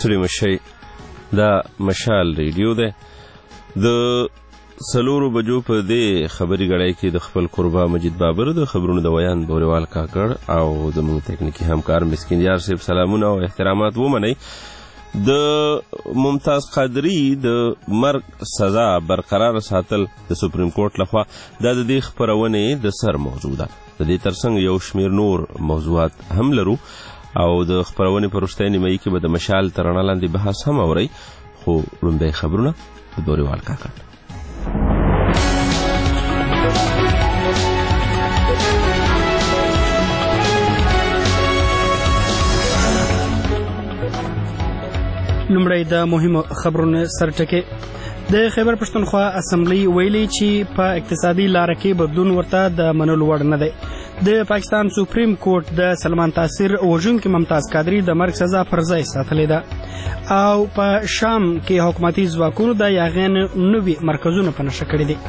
ستړي مشئ. دا مشال ریډیو دی. د 4 بجو په دې خبري غړای کې د خپل قربا مجید بابر د خبرونو د ویان بوریوال کاکړ او زموږ تکنیکی همکار مسکین یار صاحب سلامونه او احترامات ومنئ. د ممتاز قادری د مرګ سزا برقرار ساتل د سپریم کورټ لخوا دا د دې خبرونه د سر موضوع ده. د دې ترڅنګ یو شمیر نور موضوعات هم لرو او د خبرونه په وروستۍ نیمایي کې به د مشال تر رڼا لاندې بحث هم اورئ. خو لومړی خبرونه د بوریوال کاکړ. لومړی د مهمو خبرونو سرټکي. د خیبر پښتونخوا اسمبلی ویلي چې په اقتصادي لاره کې بدلون ورته د منلو وړ نه دی. د پاکستان سپریم کورټ د سلمان تاثیر وژونکي ممتاز قادری د مرګ سزا پر ځای ساتلې ده او په شام کې حکومتي ځواکونو د یاغین نوي مرکزونه په نښه کړي دي.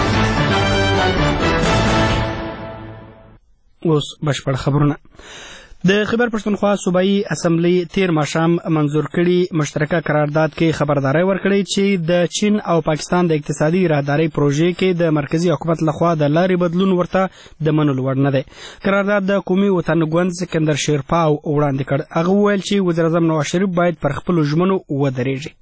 اوس بشپړ خبرونه. د خیبر پښتونخوا صوبایي اسمبلی تیر ماښام منظور کړي مشترکه قرارداد کې خبرداري ورکړې چې د چین او پاکستان د اقتصادي راهدارۍ پروژې کې د مرکزی حکومت لخوا د لارې بدلون ورته د منلو وړ نه دی. قرارداد د قومي وطنګوند سکندر شیرپاو وړاندې کړ. هغه وویل چې وزیر اعظم نواز شریف باید پر خپلو ژمنو ودرېږي.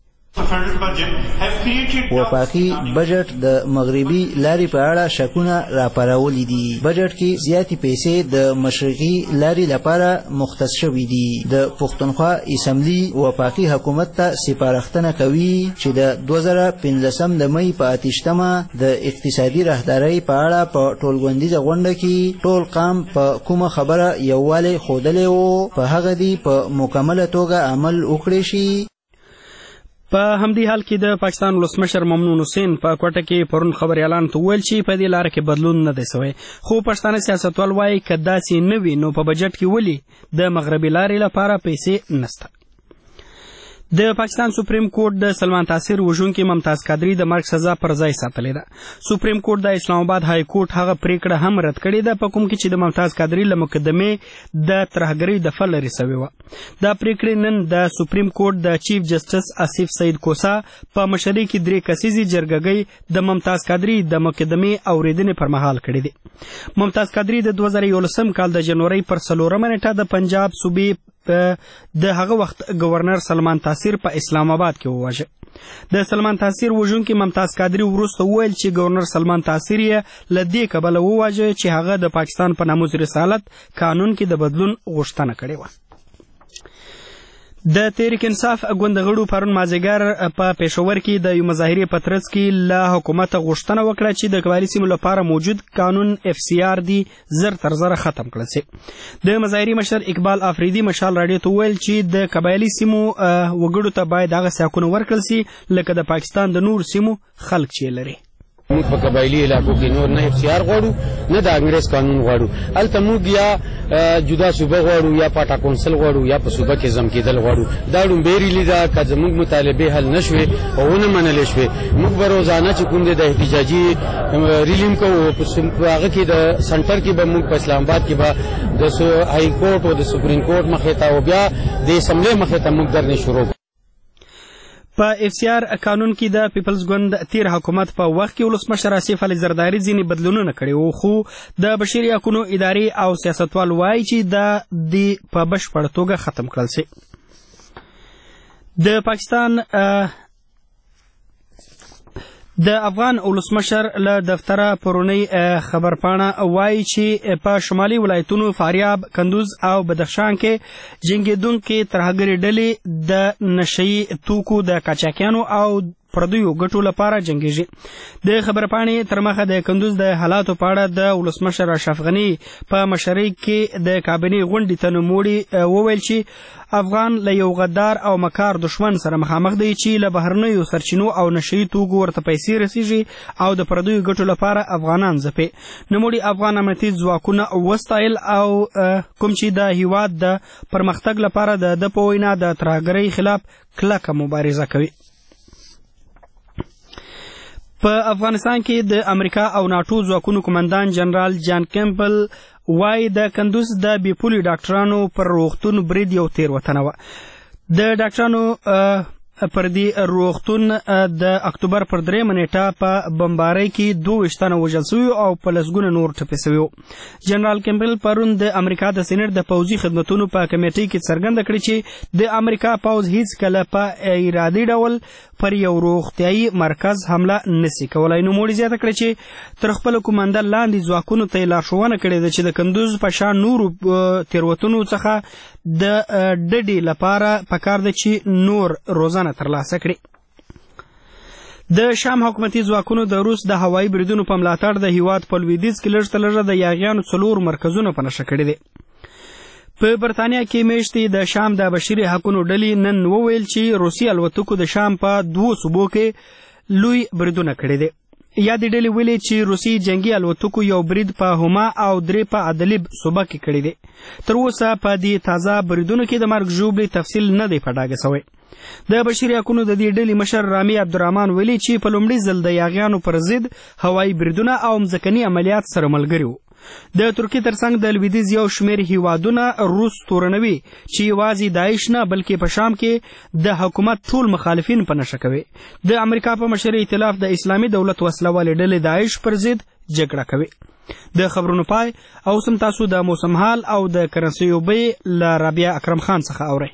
وفاقي بجټ د مغربي لارې په اړه شکونه راپارولي دي. بجټ کې زیاتې پیسې د مشرقي لارې لپاره مختص شوي دي. د پښتونخوا اسمبلی وفاقي حکومت ته سپارښتنه کوي چې د 2015 د مئی په 28مه د اقتصادي راهدارۍ په اړه په ټولغونډیزه غونډه کې ټول قام په کومه خبره یووالی ښودلی و په هغه دې په مکمله توګه عمل وکړی شي. په همدې حال کې د پاکستان ولسمشر ممنون حسین په کوټه کې پرون خبريالان ته وویل چې په دې لاره کې بدلون نه دی سوی. خو پښتانه سیاستوال وایي که داسې نه وي نو په بجټ کې ولې د مغربي لارې لپاره پیسې نشته. د پاکستان سپریم کورټ د سلمان تاثیر وژونکي ممتاز قادری د مرګ سزا پر ځای ساتلې ده. سپریم کورټ د اسلام آباد های کورټ هغه پریکړه هم رد کړې ده په کوم کې چې د ممتاز قادری له مقدمې د ترهګرۍ دفعه لرې سوې وه. دا پریکړې نن د سپریم کورټ د چیف جسټس آصف سعید کوسا په مشرۍ کې 3 کسیزې جرګګۍ د ممتاز قادری د مقدمې اورېدنې پر مهال کړې دي. ممتاز قادری د 2011 کال د جنورۍ پر 4 نیټه د پنجاب صوبې د هغه وخت گورنر سلمان تاثیر په اسلام آباد کې وواژه. د سلمان تاثیر وژونکي ممتاز قادری وروسته وویل چې گورنر سلمان تاثیر یې له دې کبله وواژه چې هغه د پاکستان په ناموس رسالت قانون کې د بدلون غوښتنه کړې وه. د تحریک انصاف ګوند غړو پرون مازدیګر په پېښور کې د یو مظاهرې په ترڅ کې له حکومته غوښتنه وکړه چې د قبایلي سیمو لپاره موجود قانون FCR دی زر تر زره ختم کړل شي. د مظاهرې مشر اقبال افریدي مشال راډیو ته وویل چې د قبایلي سیمو وګړو ته باید هغه حقونه ورکړل شي لکه د پاکستان د نور سیمو خلک چې لري. موږ په قبایلي علاقو کې نور نه FCR غواړو نه د انګریز قانون غواړو. هلته موږ یا جدا صوبه غواړو یا پاټا کونسل غواړو یا په صوبه کې ضم کېدل غواړو. دا ډومبې ریلي ده که زموږ مطالبې حل نه شوې او ونه منلې شوې موږ به روزانه چې کوم دی د احتجاجي ریلیم کوو په هغه کې د سنټر کې به موږ په اسلام آباد کې به د های کورټ او د سپریم کورټ مخې ته او بیا د اسمبلی مخې ته موږ درنې شروع. په FCR قانون کې د پیپلز ګوند تیر حکومت په وخت کې ولسمشر آصف علي زرداري ځینې بدلونونه کړي وو خو د بشري حقوقو ادارې او سیاستوال وایي چې دا د په بشپړ توګه ختم کړل شي. د پاکستان د افغان ولسمشر له دفتره پرونی خبرپاڼه وایي چې په شمالي ولایتونو فاریاب، کندوز او بدخشان کې جنګېدونکې ترهګرې ډلې د نشهیي توکو د قاچاقیانو او پردیو ګټو لپاره جنګېږي. د خبرپاڼې تر مخه د کندوز د حالاتو په اړه د ولسمشر اشرف غني په مشرۍ کې د کابینې غونډې ته نوموړي وویل چې افغان له یو غدار او مکار دشمن سره مخامخ دی چې له بهرنیو سرچینو او نشهیي توکو ورته پیسې رسیږي او د پردیو ګټو لپاره افغانان ځپي. نوموړي افغان امنیتي ځواکونه وستایل او کوم چې د هیواد د پرمختګ لپاره د په وینا د ترهګرۍ خلاف کلکه مبارزه کوي. په افغانستان کې د امریکا او ناټو ځواکونو قومندان جنرال جان کیمپل وایي د کندوز د بیپولي ډاکټرانو پر روغتون برید یو تېروتنه وه. د ډاکټرانو پر دې روغتون د اکتوبر پر 3 نیټه په بمبارۍ کې 22 تنه وژل شوي او په لسګونه نور ټپي شوي. جنرال کیمبل پرون د امریکا د سېنات د پوځي خدمتونو په کمیټې کې څرګنده کړې چې د امریکا پوځ هیڅ کله په ارادي ډول پر یو روغتیايي مرکز حمله نشي کولای. نوموړي زیاته کړې چې تر خپل کومندل لاندې ځواکونو ته لارښوونه کړې ده چې د کندوز په شان نورو تېروتنو څخه د ډډې لپاره پکار ده چې نور روزانه ترلاسه کړي. د شام حکومتي ځواکونو د روس د هوایي بریدونو په ملاتړ د هیواد په لویدیځ کې لږ تر لږه د یاغیانو 4 مرکزونه په نښه کړي دي. په برطانیه کې میاشتې د شام د بشري حقونو ډلې نن وویل چې روسي الوتکو د شام په 2 صوبو کې لوی بریدونه کړي دي. یادې ډلې ویلي چې روسي جنگي الوتکو یو برید په هما او 3 په ادلیب صوبه کې کړي دي. تر اوسه په دې تازه بریدونو کې د مرګ ژوبلې تفصیل نه دی په ډاګه شوی. د بشري حقونو د دې ډلې مشر رامي عبدالرحمن ویلي چې په لومړي ځل د یاغیانو پر ضد هوایي بریدونه او مځکني عملیات سره ملګري وو. د ترکیې ترڅنګ د لویدیځ یو شمېر هیوادونه روس تورنوي چې یوازې داعش نه بلکې په شام کې د حکومت ټول مخالفین په نښه کوي. د امریکا په مشرۍ ائتلاف د اسلامي دولت وسلوالې ډلې داعش پر ضد جګړه کوي. د خبرونو پای او سم تاسو د موسم حال او د کرنسیو بیې له رابعه اکرم خان څخه اورئ.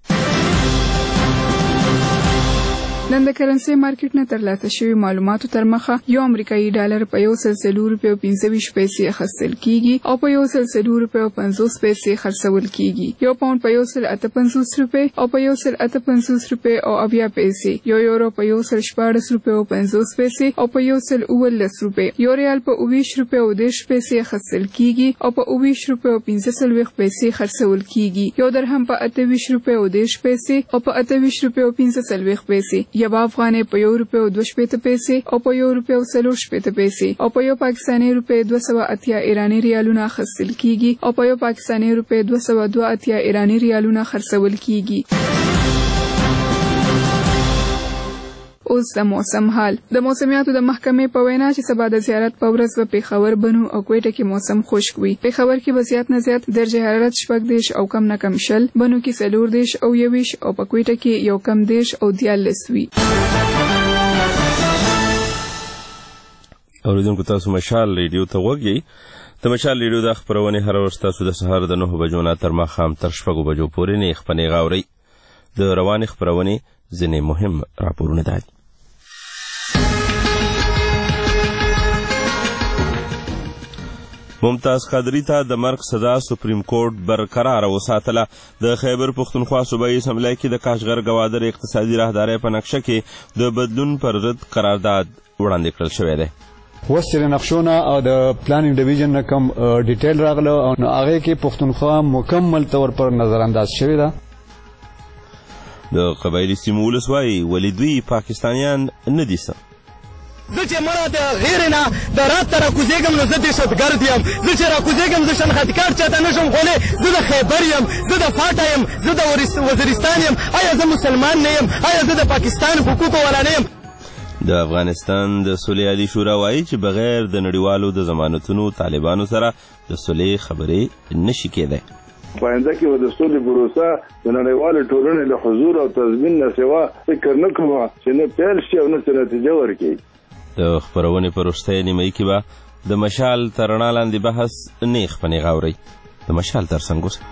نن د کرنسي مارکیټ نه ترلاسه شوي معلوماتو تر مخه یو امریکایي ډالر په 1.25 روپیو 25 پیسې اخیستل کیږي او په 1.2 روپیو 50 پیسې خرڅول کیږي. یو پاوند په 1.58 روپی او په 1.58 روپی او 80 پیسې. یو یورو په 1.14 روپیو 50 پیسې او په 1.19 روپی. یو ریال په 20 روپیو 10 پیسې اخیستل کیږي او په 20 روپیو 15 پیسې خرڅول کیږي. یو درهم په 28 روپیو 10 پیسې او په 28 روپیو 15 پیسې. یو افغانۍ په 1 روپیو 2 پیسې او په 1 روپیو 4 پیسې او په یو پاکستاني روپی 280 ایرانی ریالونه اخیستل کیږي او په یو پاکستاني روپی 282 ایرانی ریالونه خرڅول کیږي. اوس د موسم حال. د موسمیاتو د محکمې په وینا چې سبا د زیارت په ورځ په پیښور بنو او کوټه کې موسم خشک وي. پیښور کې به زیات نه زیات درجه حرارت 14 او کم نه کم 0، بنو کې 14 او 21 او په کوټه کې یو کم 10 او 14 وي. اوریدونکو تاسو مشال ریډیو ته وګورئ. د مشال ریډیو د خبرونه هر ورځ تاسو د سهار د 9 بجو نه تر ماښام تر 6 بجو پورې نه خبرونه غاوري. د روان خبرونه ځینې مهم راپورونه دي. ممتاز قادری ته د مرګ سزا سپریم کورټ برقرار وساتله. د خیبر پښتونخوا صوبایي اسمبلی کې د کاشغر گوادر اقتصادي راهدارۍ په نقشه کې د بدلون پر ضد قرارداد وړاندې کړل شوی دی. اوس چې نقشونه او د پلانینګ ډیویژن نه کم ډیټیل راغله او هغه کې پښتونخوا مکمل طور پر نظر انداز شوی ده. د قبایلي سیمو ولسوالۍ ولې دوی پاکستانیان نه دي څه. زه چې مړه د غیر نه د رات ته راکوزېږم نو زه دهشتګرد یم. زه چې راکوزېږم زه شنختکار چاته نه شم خولی. زه د خیبر یم، زه د فاټا یم، زه د وزیرستان یم. آیا زه مسلمان نه یم؟ آیا زه د پاکستان حقوقو والا نه یم؟ د افغانستان د صلح عالی شورا وایي چې بغیر د نړیوالو د ضمانتونو طالبانو سره د صلح خبرې نشي کېدای. پاینده کې د صلح پروسه د نړیوالو ټولنې له حضور او تضمین نه سوا فکر نه کوم چې نه پیل شي او نه نتیجه ورکړي. د خبرونې په وروستۍ نیمایي کې به د مشال تر رڼا لاندې بحث نیغ په نیغ اورئ. د مشال تر څنګ اوسئ.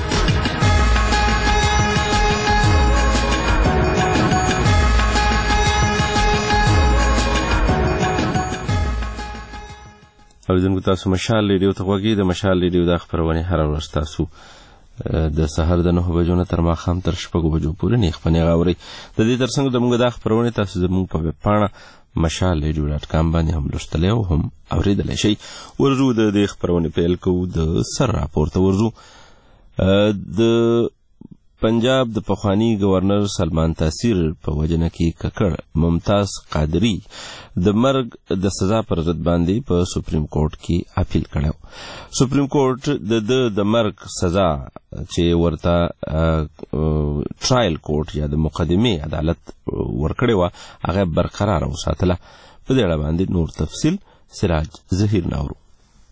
اوریدونکو تاسو مشال ریډیو ته غوږی. د مشال ریډیو د خبرونې هره ورځ تاسو د سهار د 9 بجو نه تر ماښام تر 6 بجو پورې نیغ په نیغ اورئ. د دې ترڅنګ زموږ د خبرونې تاسو زموږ په ویب پاڼه mashalradio.com باندې هم لوستلی او هم اورېدلی شئ. ورځو د دې خبرونې پیل کوو. د سر راپور ته ورځو. د پنجاب د پخوانی گورنر سلمان تاثیر په وجنه کې ککړ ممتاز قادری د مرګ د سزا پر ضد باندې په سپریم کورټ کې اپیل کړو. سپریم کورټ د مرګ سزا چې ورته ټرایل کورټ یا د مقدمې عدالت ورکړې وه هغه برقراره وساتله. په دې اړه باندې نور تفصیل سراج ظهیر ناورو.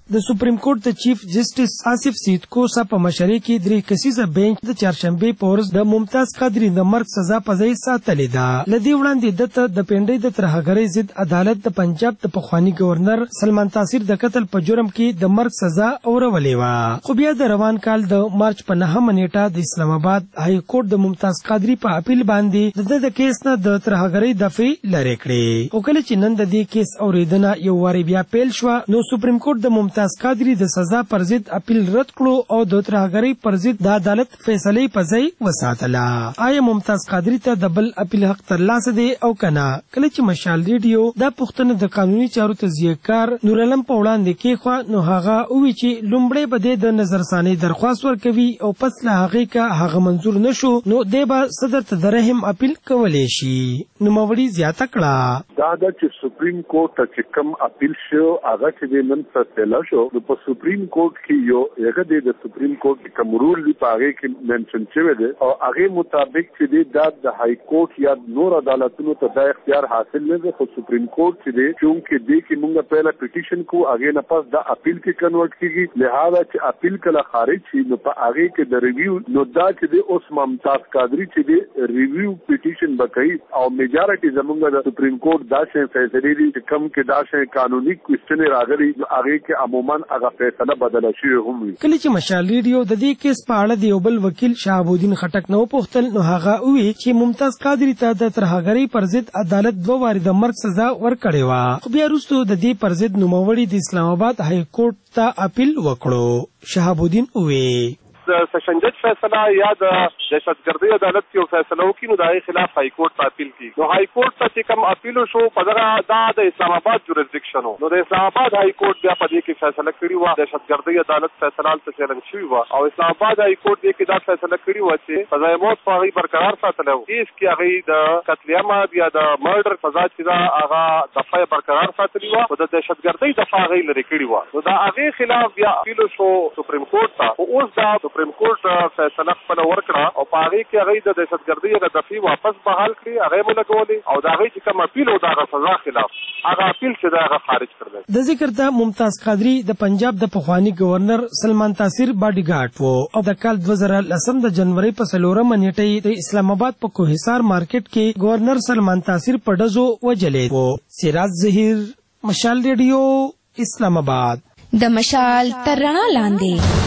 د سپریم کورټ د چیف جسټس آصف سیدکو صاحب په مشرۍ کې 3 کسیزه بینچ د چهارشنبه په ورځ د ممتاز قادری د مرګ سزا په ځای ساتلې ده. لدی وړاندې دته د پنډۍ د ترهګرۍ ضد عدالت د پنجاب د پخوانی گورنر سلمان تاثیر د قتل په جرم کې د مرګ سزا اورولې و. خو بیا د روان کال د مارچ په 9 نیټه د اسلام آباد های کورټ د ممتاز قادری په اپیل باندې د کیس نه د ترهګرۍ دفعه لرې کړې. او کله چې نن د دې کیس اوریدنه یو واری بیا پیل شو نو سپریم کورټ د ممتاز قادری د سزا پر ضد اپیل رد کړو او د ترهګرۍ پر ضد د عدالت فیصله په ځای وساتله. آیا ممتاز قادری ته د بل اپیل حق ترلاسه دی او کنه؟ کله چې مشال ریډیو دا پوښتنه د قانوني چارو تجزیهکار نور علم په وړاندې کېښوه نو هغه ووی چې لومړی به د نظرثانۍ درخواست ورکوي او پس له هغې که هغه منظور نشو نو دی به صدر ته د رحم اپیل کولی شي. نوموړي زیاته کړه دا ده چې سپریم کورټ ته چې کوم اپیل شو هغه چې نن فیصله شو نو په سپریم کورټ کې یو هغه د سپریم کورټ کوم رول دی په هغه کې منشن شوی دی او هغه مطابق چې د های کورټ یا نور عدالتونو ته دا اختیار حاصل نه دی. خو سپریم کورټ چې دی چونکې دی کې موږ پهله پټیشن کو هغه نه پاس د اپیل کې کنورټ کیږي لہذا چې اپیل کله خارج شي نو په هغه کې د ریویو نو دا چې دی اوس ممتاز قادری چې دی ریویو پټیشن بکای او میجارټي زمونږ د سپریم کورټ دا شی فیصله دی چې کم کې دا شی قانوني کوېسچن راغلي هغه کې عموما هغه فیصله بدله شي هم وي. کله چې مشال ریډیو د دې کیس په اړه د یو بل وکیل شهاب الدین خټک نو پوښتل نو هغه وی چې ممتاز قادری ته د ترهګرۍ پر ضد عدالت 2 واري د مرګ سزا ورکړې و. خو بیا وروسته د دې پر ضد نوموړي د اسلام آباد های کورټ ته اپیل وکړو. شهاب الدین وی د سیشن جج فیصله یا د دهشتګردۍ عدالت کې فیصله وکړي نو د هغې خلاف های کورټ ته اپیل کیږي. نو های کورټ ته چې کوم اپیل وشو په دغه دا د اسلام آباد جوریسډکشن نو د اسلام آباد های کورټ بیا په دې کې فیصله کړې وه. دهشتګردۍ عدالت فیصله هلته چیلنج شوې وه او اسلام آباد های کورټ دې کې دا فیصله کړې وه چې سزای موت په هغې برقرار ساتلی و. کیس کې هغې د قتل عمد یا د مرډر سزا چې ده هغه دفعه برقرار ساتلې وه او د دهشتګردۍ دفعه هغې لرې کړې وه. نو د هغې خلاف بیا اپیل وشو سپریم کورټ ته. خو اوس دا سپریم کورټ فیصله خپله ورکړه او په هغې کې هغې د دهشتګردۍ هغه دفعې واپس بحال کړي هغې مو لګولې او د هغې چې کوم اپیل و د هغه سزا خلاف هغه اپیل چې د هغه خارج کړی. د ذکر ته ممتاز قادری د پنجاب د پخوانی گورنر سلمان تاثیر باډي ګارډ و او د کال 2010 د جنوري په 4 نیټه د اسلام آباد په کوهسار مارکیټ کې گورنر سلمان تاثیر په ډزو وجلې و. سراج ظهیر مشال ریډیو اسلام آباد. د مشال تر رڼا لاندې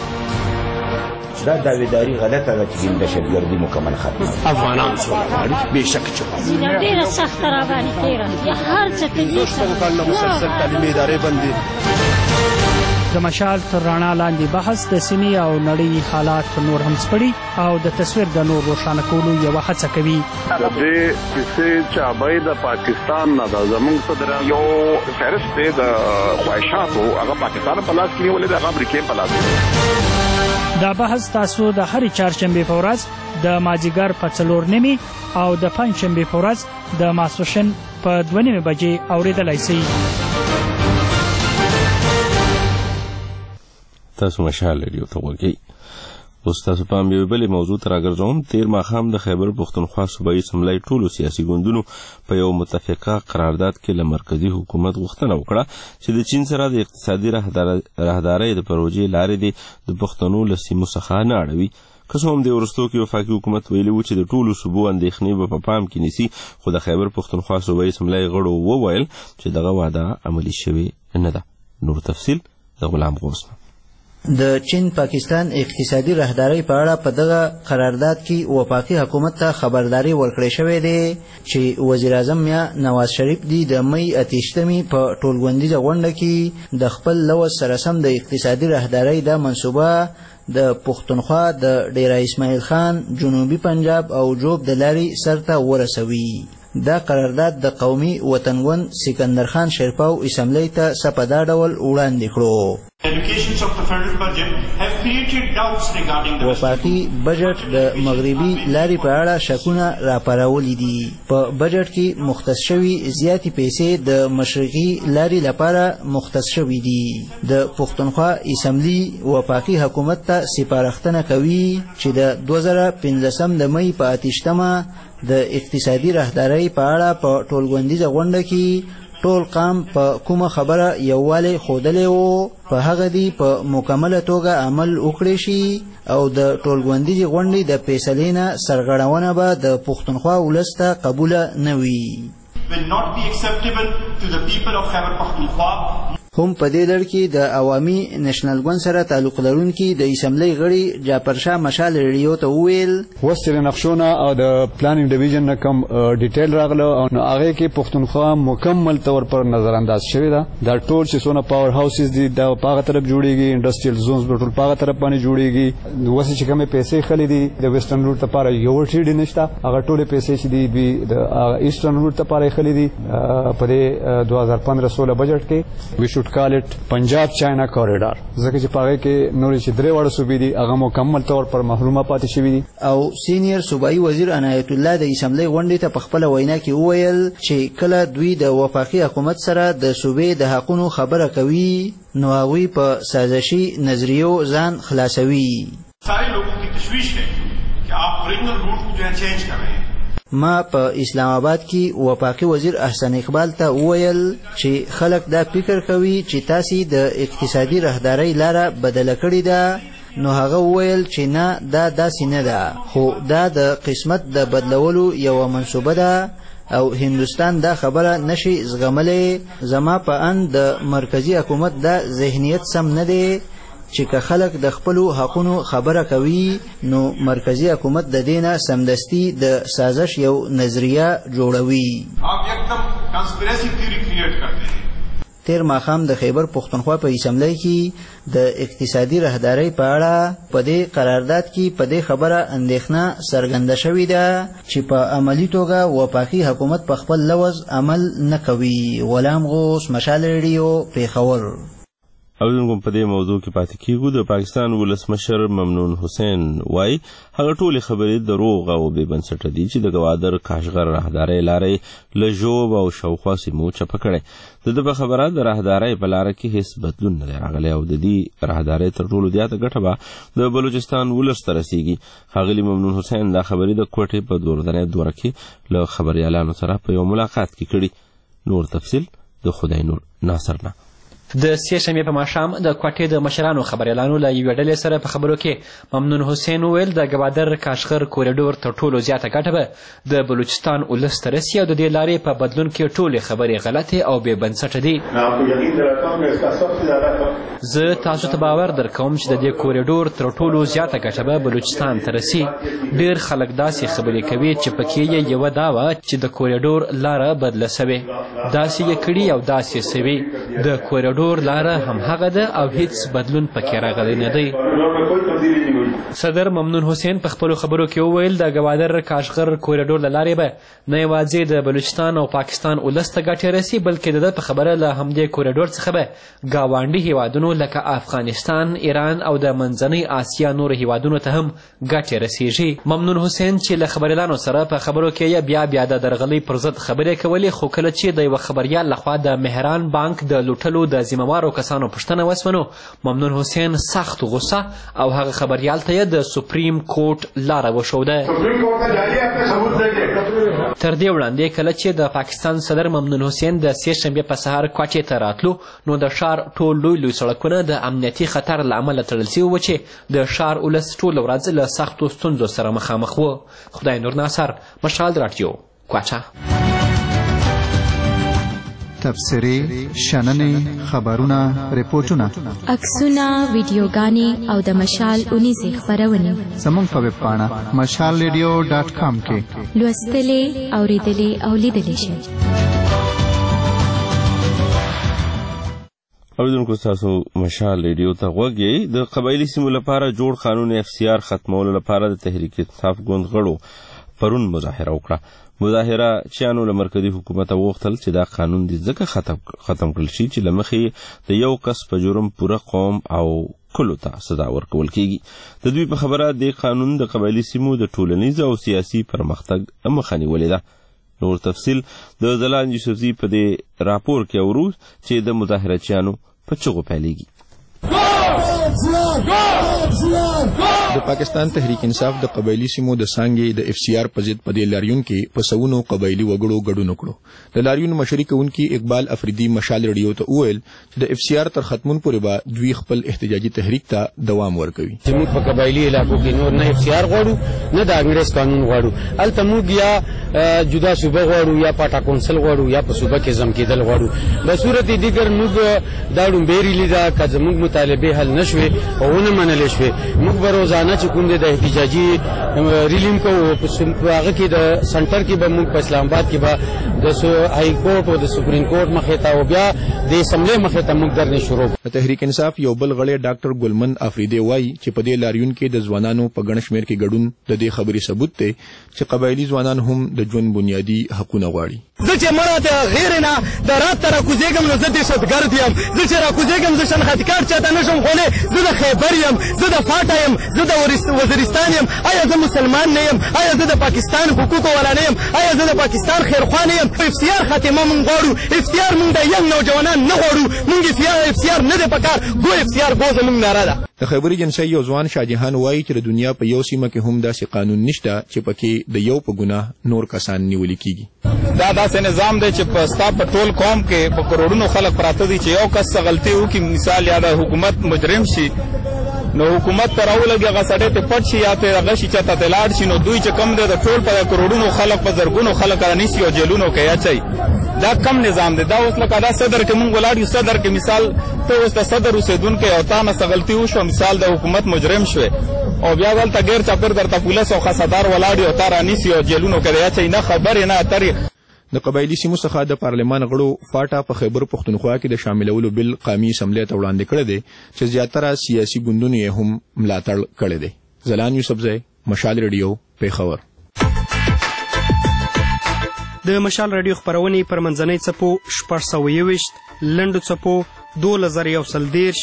دا داویداری غلطه ده چې د دهشتګردي مکمل ختمه افغانان سوله غواړي بېشکه چې ډېره سخته راباندې تېره یا هر څه کوي کال مسلسل تعلیمي ادارې بندي. د مشال تر رڼا لاندې بحث د سیمې او نړۍ حالات نور هم سپړي او د تصویر د نور روښانه کولو یوه هڅه کوي. د دې کیسې چابۍ د پاکستان نه ده. زموږ صدر یو فهرست دی د خواهشاتو هغه پاکستان په لاس کې نیولې ده هغه امریکې په لاس. دا بحث تاسو د هرې چهارشنبې په ورځ د مازدیګر په 4:30 او د پنجشنبې په ورځ د ماسپښین په 2:30 بجې اورېدلی شئ. تاسو مشال ریډیو ته وګورئ. اوس تاسو پام یو بلې موضوع ته راګرځوم. تیر ماښام د خیبر پښتونخوا صوبایي اسمبلۍ ټولو سیاسي ګوندونو په یو متفقه قرارداد کې له مرکزي حکومت غوښتنه وکړه چې د چین سره د اقتصادي راهدارۍ د پروژې لارې د پښتنو له سیمو څخه نه اړوي. که څه هم د وروستو کې وفاقي حکومت ویلي و چې د ټولو صوبو اندېښنې به په پام کې نیسي خو د خیبر پښتونخوا صوبایي اسمبلۍ غړو وویل چې دغه وعده عملي شوې نه ده. نور تفصیل د غلام غوث. د چین پاکستان اقتصادي راهدارۍ په اړه په دغه قرارداد کې وفاقي حکومت ته خبرداري ورکړې شوې ده چې وزیر اعظم یا نواز شریف دی د مئی 28 په ټولغونډیزه غونډه کې د خپل لوز سره سم د اقتصادي راهدارۍ د منصوبه د پښتونخوا د ډیرا اسماعیل خان جنوبي پنجاب او جوب د لارې سرته ورسوي. دا قرارداد د قومي وطنون سکندر خان شیرپاو اسمبلی ته سپدا ډول وړاندې کړو. وفاقي بجټ د مغربي لارې په اړه شکونه راپارولي دي. په بجټ کې مختص شوي زیاتې پیسې د مشرقي لارې لپاره مختص شوي دي. د پښتونخوا اسمبلی وفاقي حکومت ته سپارښتنه کوي چې د 2015 د مئی په 28 د اقتصادي راهدارۍ په اړه په ټولغونډیزه غونډه کې ټول قام په کومه خبره یووالی ښودلی و په هغه دی په مکمله توګه عمل وکړی شي او د ټولګوندیزې غونډې د فیصلې نه سرغړونه به د پښتونخوا ولس ته قبوله نه وي. هم په دې لړ کې د عوامي نېشنل ګوند سره تعلق لرونکي د اسمبلی غړي جعفرشاه مشال ریډیو ته وویل اوس چې نقشونه او د پلانینګ ډیویژن نه کم ډیټیل راغله او هغه کې پښتونخوا مکمل طور پر نظر انداز شوی دا ټول چې څونه پاور هاوسز دي دا په هغه طرف جوړیږي انډستریل زونز به ټول په هغه طرف باندې جوړیږي اوس چې کومه پیسې خلې دي د ویسټرن روټ لپاره یو ټریډ نشته هغه ټول پیسې چې دي د ایسټرن روټ لپاره خلې دي په 2015-16 بجټ کې وی شوډ call it پنجاب چاینا کوریډور ځکه چې پاره کې نورې چې درې وړ صوبې دي هغه مکمل طور پر محرومه پاتې شوې دي. او سینیئر صوبایي وزیر عنایت الله د اسمبلی غونډې ته په خپل وینا کې وویل چې کله دوی د وفاقي حکومت سره د صوبې د حقونو خبره کوي نو هغوی په سازشي نظریو ځان خلاصوي. سارے لوگوں کی تشویش ہے کہ آپ اوریجنل روٹ کو جو ہے چینج کر رہے ہیں. ما په اسلام آباد کې وفاقي وزیر احسن اقبال ته وویل چې خلک دا فکر کوي چې تاسو د اقتصادي رهدارۍ لاره بدله کړې ده نو هغه وویل چې نه دا داسې نه ده خو دا د قسمت د بدلولو یو منصوبه ده او هندوستان دا خبره نشي زغملی. زما په اند د مرکزی حکومت دا ذهنیت سم نه دی چې که خلک د خپلو حقونو خبره کوي نو مرکزی حکومت د دینه سمدستی د سازش یو نظریه جوړوي. تیر ماښام د خیبر پښتونخوا په اسمبلی کې د اقتصادي رهدارۍ په اړه په دې قرارداد کې په دې خبره اندېښنه څرګنده شوې ده چې په عملي توګه وفاقي حکومت په خپل لوز عمل نه کوي. غلام غوث مشال ریډیو پیښور. اوریدونکو په دې موضوع کې پاتې کیږو. د پاکستان ولسمشر ممنون حسین وایي هغه ټولې خبرې دروغ او بې بنسټه دي چې د ګوادر کاشغر راهدارۍ لارې له ژوب او شاوخوا سیمو چپه کړی. د ده په خبره د راهدارۍ په لاره کې هیڅ بدلون نه دی راغلی او د دې راهدارۍ تر ټولو زیاته ګټه به د بلوچستان ولس ته رسیږي. ښاغلي ممنون حسین دا خبرې د کوټې په دورځنۍ دوره کې له خبریالانو سره په یو ملاقات کې کړي. نور تفصیل د خدای نور ناصر نه. د سې شنبې په ماښام د کوټې د مشرانو خبریالانو له یوې ډلې سره په خبرو کې ممنون حسین وویل د ګوادر کاشغر کوریډور تر ټولو زیاته ګټه به د بلوچستان ولس ته رسي او د دې لارې په بدلون کې ټولې خبرې غلطې او بې بنسټه دي. زه تاسو ته باور درکوم چې د دې کوریډور تر ټولو زیاته ګټه به بلوچستان ته رسي. ډېر خلک داسې خبرې کوي چې پکې یې یوه دا وه چې د کوریډور لاره بدله سوې داسې یې کړي او داسې سوي. د کوریډور لاره هم هغه ده او هیڅ بدلون پکې راغلی نه دی. صدر ممنون حسین په خپلو خبرو کې وویل د ګوادر کاشغر کوریډور له لارې به نه یوازې د بلوچستان او پاکستان ولس ته ګټې رسي بلکې د ده په خبره له همدې کوریډور څخه به ګاونډي هیوادونو لکه افغانستان، ایران او د منځنۍ آسیا نورو هیوادونو ته هم ګټې رسیږي. ممنون حسین چې له خبریالانو سره په خبرو کې یې بیا د درغلۍ پر ضد خبرې کولې خو کله چې د یوه خبریال لخوا د مهران بانک د لوټلو د ذمهوارو کسانو پوښتنه وسوه نو ممنون حسین سخت غصه او هغه خبریال ته یې د سپریم کورټ لاره وښوده. تر دې وړاندې کله چې د پاکستان صدر ممنون حسین د سې شنبې په سهار کوټې ته راتلو نو د ښار ټول لوی سړکونه د امنیتي خطر له امله تړل سوي وو چې د ښار ولس ټوله ورځ له سختو ستونزو سره مخامخ و. خدای نور ناصر، مشال راډیو، کوټه. تبصرې، شننې، خبرونه، رپورټونه، عکسونه، ویډیوګانې او د مشال اونیزې خپرونې زموږ په ویب پاڼه mashalradio.com کې لوستلې، اورېدلې او لیدلې شئ. اوریدونکو تاسو مشال ریډیو ته غوږ یئ. د قبایلي سیمو لپاره جوړ قانون FCR ختمولو لپاره د تحریک انصاف ګوند غړو پرون مظاهره وکړه. مظاهره چیانو له مرکزي حکومت وغوښتل چې دا قانون دې ځکه ختم کړل شي چې له مخې د یو کس په جرم پوره قوم او کلو ته سزا ورکول کیږي. د دوی په خبره دې قانون د قبایلي سیمو د ټولنیز او سیاسي پرمختګ مخه نیولې ده. نور تفصیل د ځلان یوسفزي په دې راپور کې اورو چې د مظاهره چیانو په چغو پیلېږي. د پاکستان تحریک انصاف د قبایلی سیمو د سانګې د اف سی آر په ضد په دې لاریون کې په سونو قبایلی وګړو ګډون وکړو. د لاریون مشري کوونکي اقبال افریدي مشال ریډیو ته وویل چې د اف سی آر تر ختمون پورې به دوی خپل احتجاجي تحریک ته دوام ورکوي. موږ په قبایلی علاقو کې نور نه اف سی آر غواړو نه د انګریز قانون غواړو. هلته موږ یا جدا صوبه غواړو یا پاټا کونسل غواړو یا په صوبه کې ضم کېدل غواړو. په صورت دیګر موږ دا ډومبېری لیدا که زموږ مطالبې حل نه شوې او ونه منلې شوې موږ به روزانه چې کوم دی د احتجاجي ریلیم کوو. په هغه کې د سنټر کې به موږ په اسلام آباد کې به د هائی کورټ او د سپریم کورټ مخې ته او بیا د اسمبلی مخې ته موږ درنې شروع. د تحریک انصاف یو بل غړی ډاکټر ګلمن افریدي وایي چې په دې لاریون کې د ځوانانو په ګڼ شمېر کې ګډون د دې خبرې ثبوت دی چې قبایلی ځوانان هم د ژوند بنیادي حقونه غواړي. زه چې مړه د غیر نه د رات ته راکوزېږم نو زه دهشتګرد یم. زه چې راکوزېږم زه شنخطیکار چاته نه شم خولی. زه د خیبر یم، زه د فاټا یم، زه د وزیرستان یم. آیا زه مسلمان نه یم؟ آیا زه د پاکستان حقوقو والا نه یم؟ آیا زه د پاکستان خیرخوا نه یم؟ اف سی آر خاتمه موږ غواړو. اف سی آر موږ د ینګ نوجوانان نه غواړو. موږ اف سی آر نه دی پکار. ګو اف سی آر ګو زموږ ناره ده. د خیبر ایجنسۍ یو ځوان شاهجهان وایي چې د دنیا په یو سیمه کې هم داسې قانون نشته چې پکې د یو په ګناه نور کسان نیول کیږي. دا داسې نظام دی چې په ستا په ټول قوم کې په کروڑونو خلک پراته دي چې یو کس غلطي وکړي مثال یا د حکومت مجرم شي نو حکومت ته راولګي هغه سړی ته پټ شي یا ته هغه شي چاته ته لاړ شي نو دوی چې کم دی د ټول په کروڑونو خلک په زرګونو خلک رانیسي او جیلونو کې اچوي. دا کم نظام دی. دا اوس لکه دا صدر کې مونږ ولاړ یو صدر کې مثال ته اوس د صدر اوسېدونکی او تا نه څه غلطي وشوه مثال د حکومت مجرم شوې او بیا دلته غیر چاپېر درته پولیس او خاصدار ولاړ او تا رانیسي او جیلونو کې اچوي. نه خبرې نه اترې. د قبایلی سیمو څخه د پارلمان غړو فاټا په خیبر پښتونخوا کې د شاملولو بل قومي اسمبلی ته وړاندې کړی دی چې زیاتره سیاسي ګوندونو یې هم ملاتړ کړی دی. زلان یوسفزی، مشال ریډیو، پیښور. د مشال راډیو خپرونې پر منځنۍ څپو 621 لنډو څپو 2130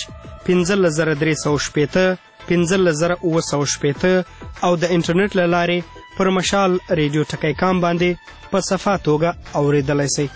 15360 15960 او د انټرنیټ له لارې پر مشال ریډیو ټکی کام باندې په صفا توګه اورېدلی شئ.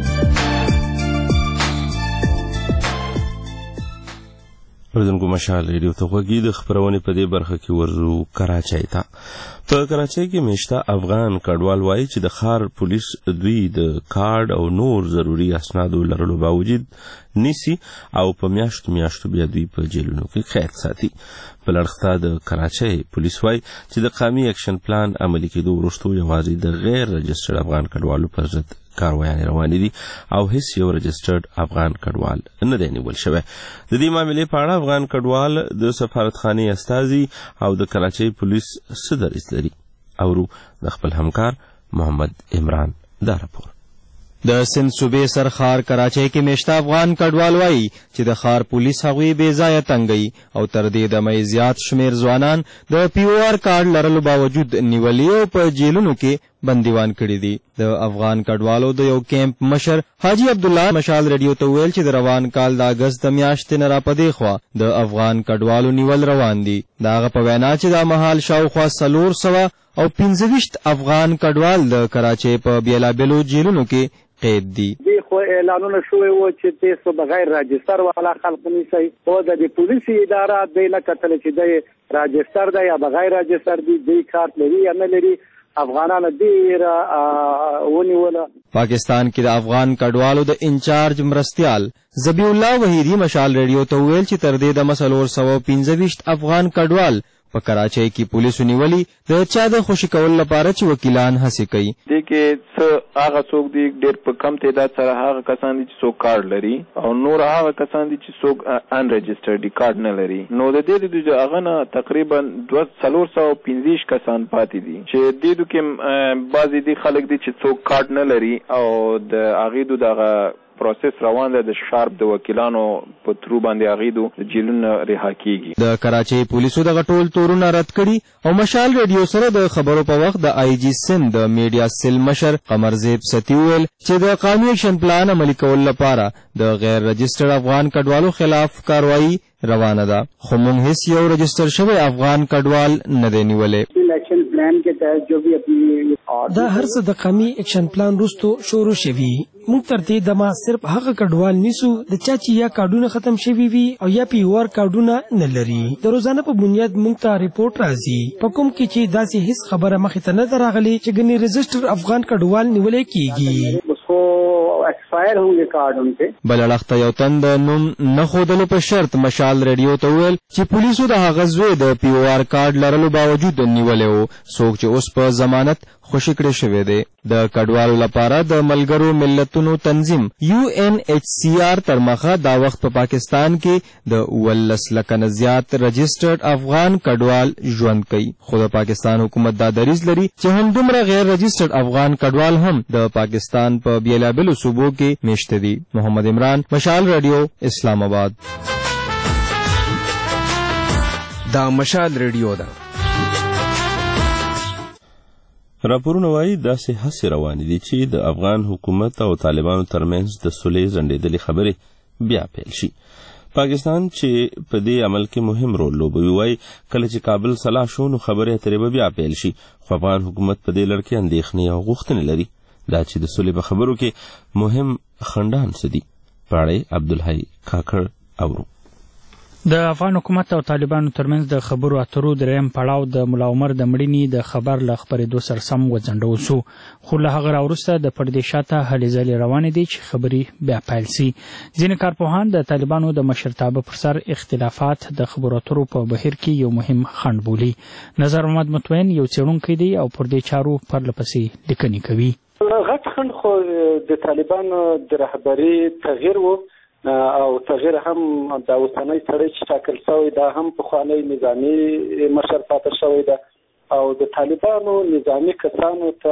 اردوونکو مشال ریډیو ته غوږی د خپرونې په دې برخه کې ورځو کراچۍ ته. په کراچۍ کې میشته افغان کډوال وایي چې د ښار پولیس دوی د کارډ او نور ضروري اسنادو لرلو باوجود نیسي او په میاشتو بیا دوی په جیلونو کې قید ساتي. په لړخته د کراچۍ پولیس وایي چې د قومي اکشن پلان عملي کېدو وروسته یوازې د غیر رجسټرډ افغان کډوالو پر ضد کاروایانې روانې دي او هیڅ یو رجسټرډ افغان کډوال نه دی نیول شوی. د دې معاملې په اړه افغان کډوال د سفارتخانې استازي او د کراچۍ پولیس څه دریځ لري اورو د خپل همکار محمد عمران دا راپور. د سند صوبې سرخار کراچۍ کې میشته افغان کډوال وایي چې د ښار پولیس هغوی بې ځایه تنګوي او تر دې دمه زیات شمېر ځوانان د پی او آر کارډ لرلو باوجود نیولي او په جیلونو کې بندیوان کړي دي. د افغان کډوالو د یو کیمپ مشر حاجی عبدالله مشال ریډیو ته ویل چې د روان کال د اګست د میاشتې نه راپدې خوا د افغان کډوالو نیول روان دي. د هغه په وینا چې دا مهال شاوخوا 400 او 25 افغان کډوال د کراچۍ په بیلابیلو جیلونو کې قید دي. دی خو اعلانونه شوی و چې تاسو بغیر راجستر والا خلق نیسئ او د پولیسي اداره دی نه کتل چې دی راجستر دی یا بغیر راجستر دی کارت لري یا نه لري. افغانان ډیر ونیوله. پاکستان کې د افغان کډوالو د انچارج مرستیال ذبیح الله وحیدی مشال ریډیو ته ویل چې تر دې د 425 افغان کډوال په کراچۍ کې پولیسو نیولي د چا د خوشي کولو لپاره چې وکیلان هڅې کوي. دې کې څه هغه څوک دي ډېر په کم تعداد سره هغه کسان دي چې څوک کارډ لري او نور هغه کسان دي چې څوک ان رجسټرډ دي کارډ نه لري. نو د دې د هغه نه تقریبا 415 کسان پاتې دي چې دې کې بعضې دي خلک دي چې څوک کارډ نه لري او د هغې دغه پروسس روان ده د شارپ د وکیلانو په ترو باندې هغې د جیلونو رها کیږي. د کراچۍ پولیسو دغه ټول تورونه رد کړي او مشال ریډیو سره د خبرو په وخت د آی جی سند د میډیا سیل مشر قمرزیب ستی ویل چې د قومي اکشن پلان عملي کولو لپاره د غیر رجسټرډ افغان کډوالو خلاف کاروایی روانه ده خو موږ هیڅ یو رجسټر شوی افغان کډوال نه دی نیولی. Plan के तहत जो भी अपनी دا هر څه د قومي اکشن پلان وروسته شروع شوي. موږ تر دې دمه صرف هغه کډوال نیسو د چا چې یا کارډونه ختم شوي وي او یا پی ور کارډونه نه لري. د روزانه په بنیاد موږ ته ریپورت راځي په کوم کې چې داسې هیڅ خبره مخې ته نه راغلي چې ګنې رجسټر افغان کډوال نیولې کیږي. ایکسپایر هونګه کارډ ان په بل اړخته یو تن د نوم نه ښودلو په شرط مشال ریډیو ته وویل چې پولیسو د هغه زوی د پی او آر کارډ لرلو باوجود نیولی و، څوک چې اوس په ضمانت خوشي کړی شوی دی. د کډوالو لپاره د ملګرو ملتونو تنظیم UNHCR تر مخه دا وخت په پاکستان کې د 19 لکه نه زیات رجسټرډ افغان کډوال ژوند کوي، خو د پاکستان حکومت دا دریځ لري چې همدومره غیر رجسټرډ افغان کډوال هم د پاکستان په بیلابلو صوبو کې میشته دي. محمد عمران، مشال رادیو، اسلام آباد. دا مشال رادیو ده. راپورونه وایي داسې هڅې روانې دي چې د افغان حکومت او طالبانو ترمنځ د سولې ځنډېدلې خبرې بیا پیل شي. پاکستان چې په دې عمل کې مهم رول لوبوي وایي کله چې کابل سلا شو نو خبرې اترې به بیا پیل شي، خو افغان حکومت په دې لړ کې اندېښنې او غوښتنې لري دا چې د سولې په خبرو کې مهم خنډان څه دي. په اړه عبدالحی کاکړ اورو. د افغان حکومت او طالبانو ترمنځ د خبرو اترو دریم پړاو د ملا عمر د مړینې د خبر له خپرېدو سره سم وځنډول شو، خو له هغه راوروسته د پردې شاته هلې ځلې روانې دي چې خبرې بیا پیل سي. ځینې کارپوهان د طالبانو د مشرتابه پر سر اختلافات د خبرو اترو په بهیر کې یو مهم خنډ بولي. نظر محمد مطمئن یو څېړونکی دی او پر دې چارو پرلپسې لیکنې کوي. غټ خنډ خو د طالبانو د رهبري تغییر و او تغییر هم د اوسنۍ سړی چې ټاکل شوی دا هم پخوانی نظامي مشر پاتې شوی ده او د طالبانو نظامي کسانو ته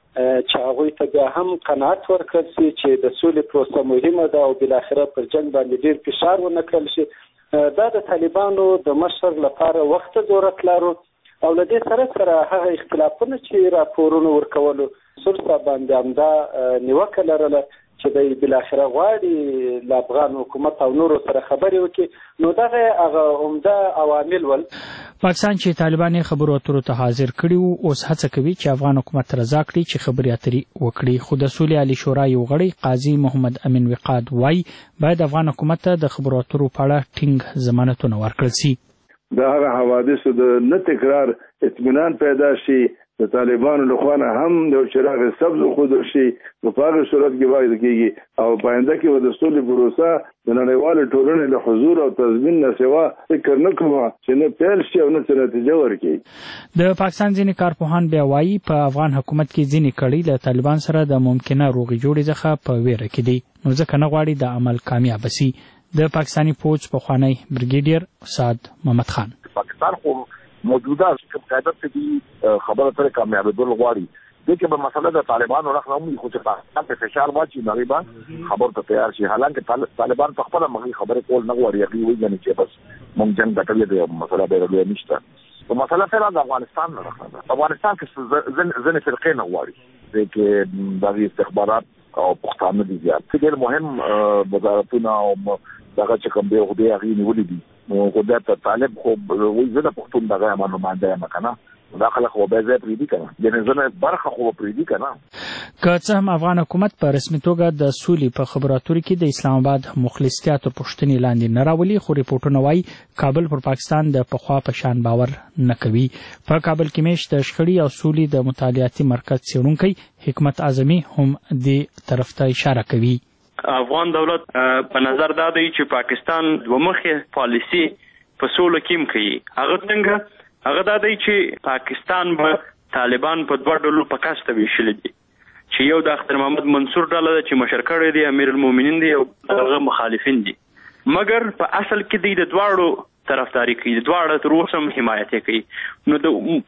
چې هغوی ته بیا هم قناعت ورکړل شي چې د سولې پروسه مهمه ده او بالاخره پر جنګ باندې ډېر فشار ونه کړل شي. دا د طالبانو د مشر لپاره وخت ضرورت لرو او له دې سره هغه اختلافونه چې راپورونه ورکولو سرسه باندې همدا نیوکه لرله چې د بالاخره غواړي له افغان حکومت او نورو سره خبرې وکړي، نو دغه هغه عمده عوامل ول. پاکستان چې طالبان یې خبرو اترو ته حاضر کړي وو اوس هڅه کوي چې افغان حکومت رضا کړي چې خبرې اترې وکړي، خو د سولې عالي شورا یو غړی قاضي محمد امین وقاد وایي باید افغان حکومت ته د خبرو اترو په اړه ټینګ ضمانتونه ورکړل شي. د هغه حوادثو د نه تکرار اطمینان پیدا شي، د طالبانو لخوا نه هم د چراغ سبز خودل شي، په هغه صورت کې باید کېږي او پاینده کې د سولې پروسه د نړیوالې ټولنې له حضور او تضمین نه سوا فکر نه کوم چې نه پیل شي او نه نتیجه ورکړي. د پاکستان ځینې کارپوهان بیا وایي په افغان حکومت کې ځینې کړۍ له طالبان سره د ممکنه روغې جوړې څخه په ویره کې دي، نو ځکه نه غواړي د عمل کامیاب شي. د پاکستاني فوج پخوانی بریګیډیر سعد محمد خان پاکستان خو موجوده کوم قاعده دي خبره تر کامیابېدل غواړي دغه په مسله د طالبانو رخ نه خو چې پاکستان په فشار واچي غریبا خبر ته تیار شي، حالانکه طالبان په خپل مخې خبره کول نه غواړي، هغه وایي چې بس مونږ جنگ ګټلې دی، مسله به لوي نشته. په مسله سره د افغانستان نه راځي، افغانستان کې ځنې فرقې نه غواړي چې د استخبارات او پښتانه دي زیات څه مهم وزارتونه او دغه چې کوم دی خو دې هغې نیولې دي، نو خو دا طالب خو وایي زه د پښتون دغه یم نماینده یم که نه، دا خلک خو بیا ځای پرېږدي که نه، یعنې زه برخه خو به پرېږدي که نه. که څه هم افغان حکومت په رسمي توګه د سولې په خبرو اترو کې د اسلام آباد مخلصتیا تر پوښتنې لاندې نه راولي، خو ریپورټونه وایي کابل پر پاکستان د پخوا په شان باور نه کوي. په کابل کې میشت د شخړې او سولې د مطالعاتي مرکز څېړونکی حکمت اعظمي هم دې طرف ته اشاره کوي. افغان دولت په نظر دا دی چې پاکستان دومخه پالیسی په سولو کې کوي. هغه څنګه؟ هغه دا دی چې پاکستان به طالبان په دوه ډولو په کاسته ویشل دي، چې یو د اختر محمد منصور ډله ده چې مشر کړی دی امیر المؤمنین دی او هغه مخالفین دي، مګر په اصل کې دی د دواړو طرفداري کوي، دواړه تر اوسه هم حمایت کوي. نو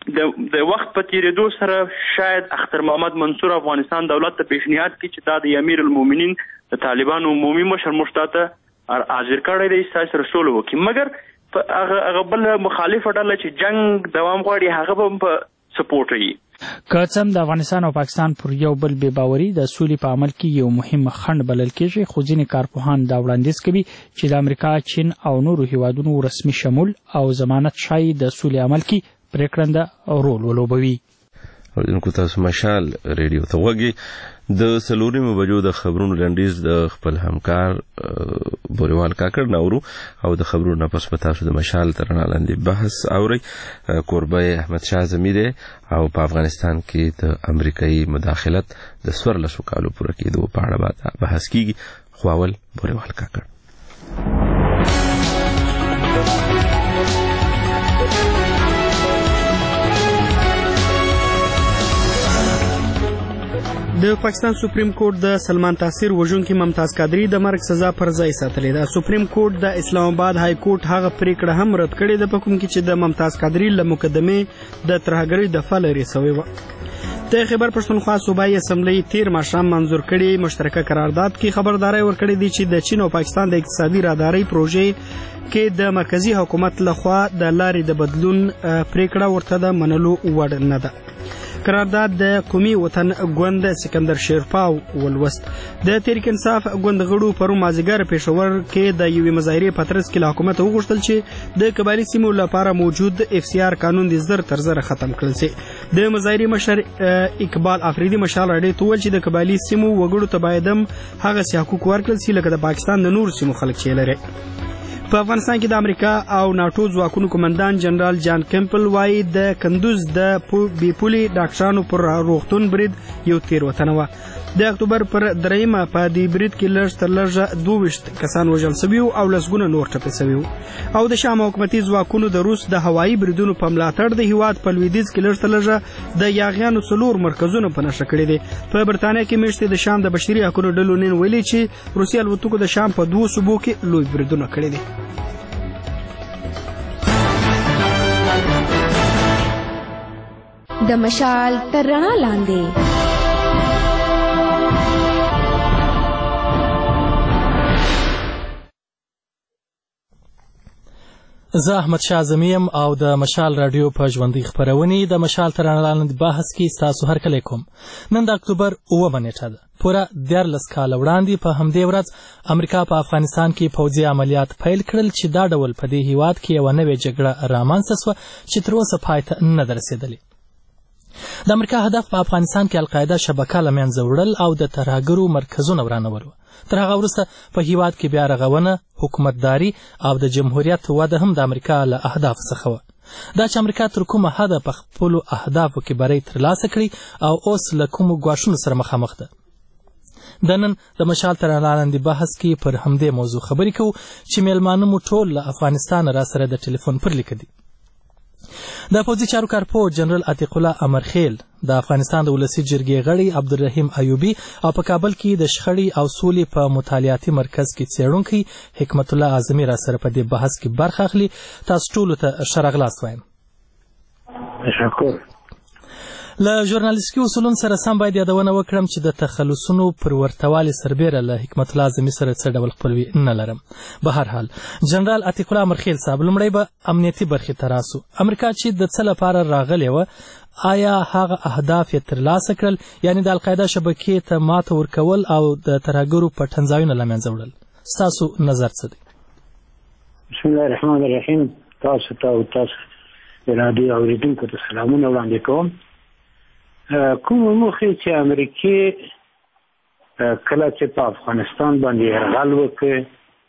د وخت په تیریدو سره شاید اختر محمد منصور افغانستان دولت ته پیشنهاد کړي چې دا د امیر المؤمنین د طالبانو عمومي مشر مشتاته حاضر کړی دی چې سره سولو وکړي، مګر هغه بل مخالفه ډله چې جنگ دوام غواړي هغه به په سپورټ وي. که څه هم د افغانستان او پاکستان پر یو بل بې باوري د سولې په عمل کې یو مهم خنډ بلل کېږي، خو ځینې کارپوهان دا وړاندیز کوي چې د امریکا، چین او نورو هیوادونو رسمي شمول او ضمانت ښایي د سولې عمل کې پریکړنده رول ولوبوي. اوریدونکو تاسو مشال ریډیو ته وګورئ. د سلورمو بجو د خبرونو لنډیز د خپل همکار بوریوال کاکړ ناورو او د خبرونو پس په تاسو د مشال ترانه لاندې بحث اوري. کوربه احمد شاه زميره او په افغانستان کې د امریکایي مداخلت د 14 کالو پوره کېدو په اړه بحث کیږي. خواول بوریوال کاکړ. د پاکستان سپریم کورټ د سلمان تاثیر وژونکي ممتاز قادری د مرګ سزا پر ځای ساتلې ده. سپریم کورټ د اسلام آباد های کورټ هغه پریکړه هم رد کړې ده په کوم کې چې د ممتاز قادری له مقدمې د ترهګرۍ دفاع لري شوې وه. د خیبر پښتونخوا صوبایي اسمبلی تیر ماښام منظور کړي مشترکه قرارداد کې خبرداري ورکړې دي چې د چین او پاکستان د اقتصادي رادارۍ پروژې کې د مرکزی حکومت لخوا د لارې د بدلون پریکړه ورته د منلو وړ نه ده. قرارداد د قومي وطن ګوند سکندر شیرپاو ولوست. د تحریک انصاف ګوند غړو پرون مازیګر پېښور کې د یوې مظاهرې په ترڅ کې له حکومت وغوښتل چې د قبایلي سیمو لپاره موجود FCR قانون د زر تر زره ختم کړل شي. د مظاهرې مشر اقبال افریدي مشال راډیو ته وویل چې د قبایلي سیمو وګړو ته باید هم هغه حقوق ورکړل شي لکه د پاکستان د نور سیمو خلک چې لري. په افغانستان کې د امریکا او ناټو ځواکونو کمانډان جنرال جان کیمپل وایي د کندوز د بیپولي ډاکټرانو پر روغتون برید یو تیروتنه وه. د اکتوبر پر 3 په دې برید کې لږ تر لږه 22 کسان وژل شوي او لسګونه نور ټپي شوي وو. او د شام حکومتي ځواکونو د روس د هوایي بریدونو په ملاتړ د هیواد په لویدیځ کې لږ تر لږه د یاغیانو 4 مرکزونه په نښه کړي دي. په برتانیا کې میاشتې د شام د بشري حقوقو ډلو نن ویلي چې روسي الوتکو د شام په 2 صوبو کې لوی بریدونه کړي دي. د مشال تر رڼا لاندې. زه احمد شاه زمیم او د مشال رادیو په ژوندۍ خپرونې د مشال تر رڼا لاندې بحث کې ستاسو هرکلی کوم. نن د اکتوبر 9 نیټه ده. پوره 14 کاله وړاندې په همدې ورځ امریکا په افغانستان کې پوځي عملیات پیل کړل چې دا ډول په دې هیواد کې یوه نوې جګړه رامنځته شوه چې تر اوسه پای ته نه ده رسېدلې. د امریکا هدف په افغانستان کې القاعده شبکه له منځه وړل او د ترهګرو مرکزونه ورانول وو. تر هغه وروسته په هیواد کې بیا رغونه، حکومتداري او د جمهوریت وده هم د امریکا له اهدافو څخه وه. دا چې امریکا تر کومه حده په خپلو اهدافو کې بری ترلاسه کړي او اوس له کومو ګواښونو سره مخامخ ده. د نن د مشال تر رڼا لاندې بحث کې پر همدې موضوع خبرې کوو چې میلمانه مو ټول له افغانستان را سره د ټلیفون پر لیکه دي. د پوځي چارو کارپو جنرال عتیق الله امرخیل، د افغانستان د ولسي جرګې غړی عبدالرحیم ایوبي او په کابل کې د شخړې او سولې په مطالعاتي مرکز کې څېړونکی حکمت الله اعظمي را سره په دې بحث کې برخه اخلي. تاسو ټولو ته ښه راغلاست وایم. تشکر. له ژورنالیستیکي اصولونو سره سم باید یادونه وکړم چې د تخلصونو پر ورتوالي سربیره له حکمت الله اعظمي سره څه ډول خپلوي نه لرم. به هر حال جنرال عتیق الله امرخیل صاحب، لومړی به امنیتي برخې ته راسو. امریکا چې د څه لپاره راغلې وه، آیا هغه اهداف یې ترلاسه کړل؟ یعنې د القاعده شبکې ته ماته ورکول او د ترهګرو پټنځایونه له منځه وړل. ستاسو نظر څه دی؟ بسم الله الرحمن الرحیم. تاسو ته او تاسو د راډیو اورېدونکو ته سلامونه وړاندې کوم. کوم موخې چې امریکې کله چې په افغانستان باندې یرغل وکړ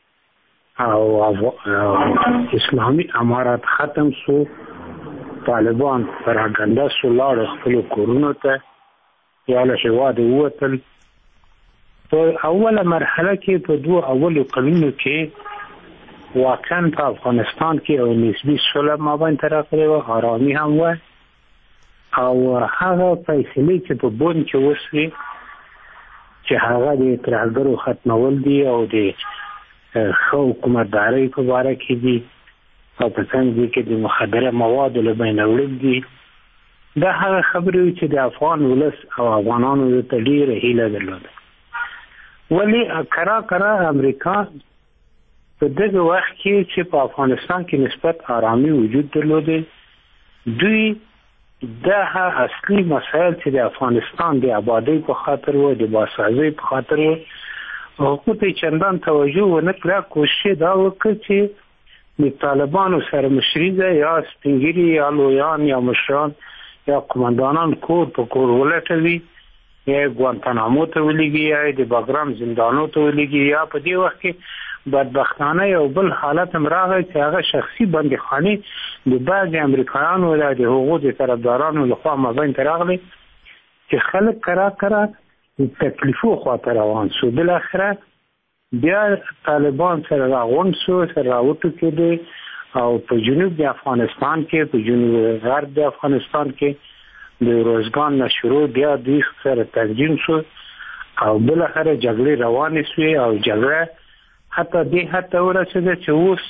او اسلامي امارات ختم شو، طالبان پراګنده شو، لاړ خپلو کورونو ته یا له هېواده ووتل. په اوله مرحله کې په 2 اولو کلونو کې واقعا په افغانستان کې یو نسبي سوله مابین ته راغلې وه، ارامي هم وه او هغه فیصلې چې په بون کې وشوې چې هغه د ترهګرو ختمول دي او د ښه حکومتدارۍ په باره کې دي او په څنګ کې د مخدره موادو له بینه وړل دي، دا هغه خبرې چې د افغان ولس او افغانانو ته ډېره هیله درلوده. ولې کرا امریکا په دغه وخت کې چې په افغانستان کې نسبت ارامي وجود درلوده، دوی دا اصلي مسایل چې د افغانستان د آبادۍ په خاطر و، د باسازۍ په خاطر و، هغو ته چندان توجه ونه کړه. کوشش دا وکړه چې د طالبانو سره مشري ده، یا سپینګیري یا لویان یا مشران یا قمندانان کور په کور ولټوي، یا ګوانتانامو ته ولېږي، یا د باګرام زندانو ته ولېږي، یا په دې وخت کې بدبختانه یو بل حالت هم راغی چې هغه شخصي بندیخانې د بعضې امریکایانو یا د هغو د طرفدارانو لخوا مابین ته راغلي چې خلک کرا د تکلیفو خواته روان سو. بالاخره بیا طالبان سره راغونډ سو، سره راوټوکېدی او په جنوب د افغانستان کې، په جنوب غرب د افغانستان کې د روزګان نه شروع بیا دوی سره تنظیم شو او بالاخره جګړې روانې سوې او جګړه حتی دې حد ته ورسېده چې اوس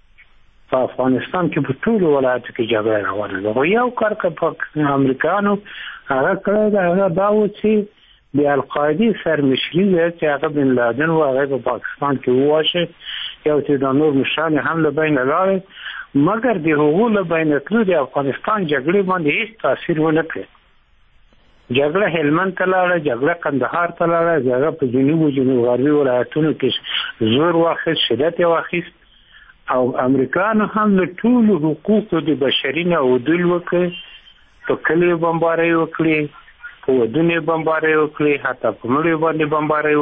په افغانستان کې په ټولو ولایتو کې جګړه روانه ده. خو یو کار که په امریکایانو هغه کړی ده هغه دا و چې د القاعدې سرمشري ده چې هغه بن لادن و هغه په پاکستان کې وواشه یو چې دا نور مشران هم له بینه لاړې، مګر د هغو له بینه تلو د افغانستان جګړې باندې هیڅ تاثیر ونه کړی. جګړه هلمند ته لاړه، جګړه قندهار ته لاړه، جګړه په جنوب او جنوب غربي ولایتونو کې زور واخیست، شدت یې واخیست او امریکایانو هم له ټولو حقوقو د بشري نه عدول وکړ، په کلیو بمبارۍ وکړي، په ودونو بمبارۍ وکړي، حتی په مړیو باندې بمبارۍ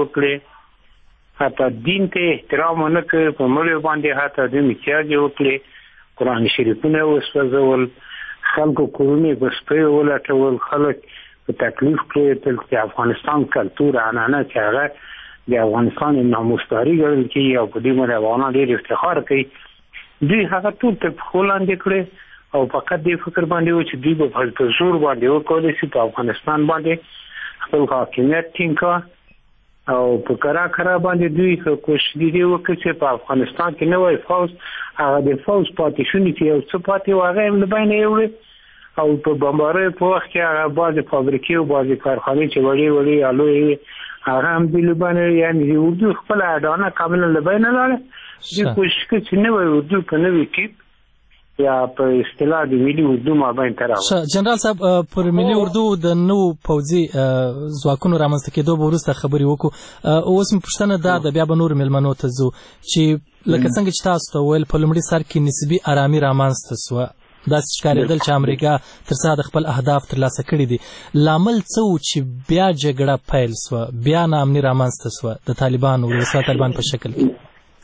وکړي، حتی دین ته احترام ونه کړ، په مړیو باندې حتی د امتیاز وکړي، قرآن شریفونه وسوځول، خلکو کورونه په سپیو ولټول، خلک په تکلیف کې د افغانستان کلتور عنعنه چې هغه د افغانستان ناموسداري ګڼل کېږي او په دې باندې افغانان ډېر افتخار کوي، دوی هغه ټول تر پښو لاندې کړی او فقط دې فکر باندې و چې دوی به په زور باندې وکولی شي په افغانستان باندې خپل حاکمیت ټینګ کړه او په کرا باندې دوی کوشش دې وکړي چې په افغانستان کې نوی فوز هغه د فوز پاتې شونې چې یو څه پاتې و هغه هم له بینه یوړي او په بمبارۍ په وخت کې هغه بعضې فابریکې او بعضې کارخانې چې وړې یا لویې هغه هم دې له بینه یعنې د اردو خپله اډانه کاملا له بینه لاړه. دوی کوشش کوي چې نوی اردو په نوي ټیپ یا په اصطلاح د ملي اردو مابین ته راوړي. جنرال صاحب پر ملي اردو د نوو پوځي ځواکونو رامنځته کېدو به وروسته خبرې وکړو. اوس مې پوښتنه دا ده، بیا به نور مېلمنو ته ځو چې لکه څنګه چې تاسو ته وویل په لومړي سر کې نسبي ارامي رامنځته سوه، داسې ښکارېدل چې امریکا تر څه د خپل اهداف ترلاسه کړي دي. لامل څه و چې بیا جګړه پیل سوه، بیا ناامني رامنځته سوه د طالبانو ولسوا طالبان په شکل کې؟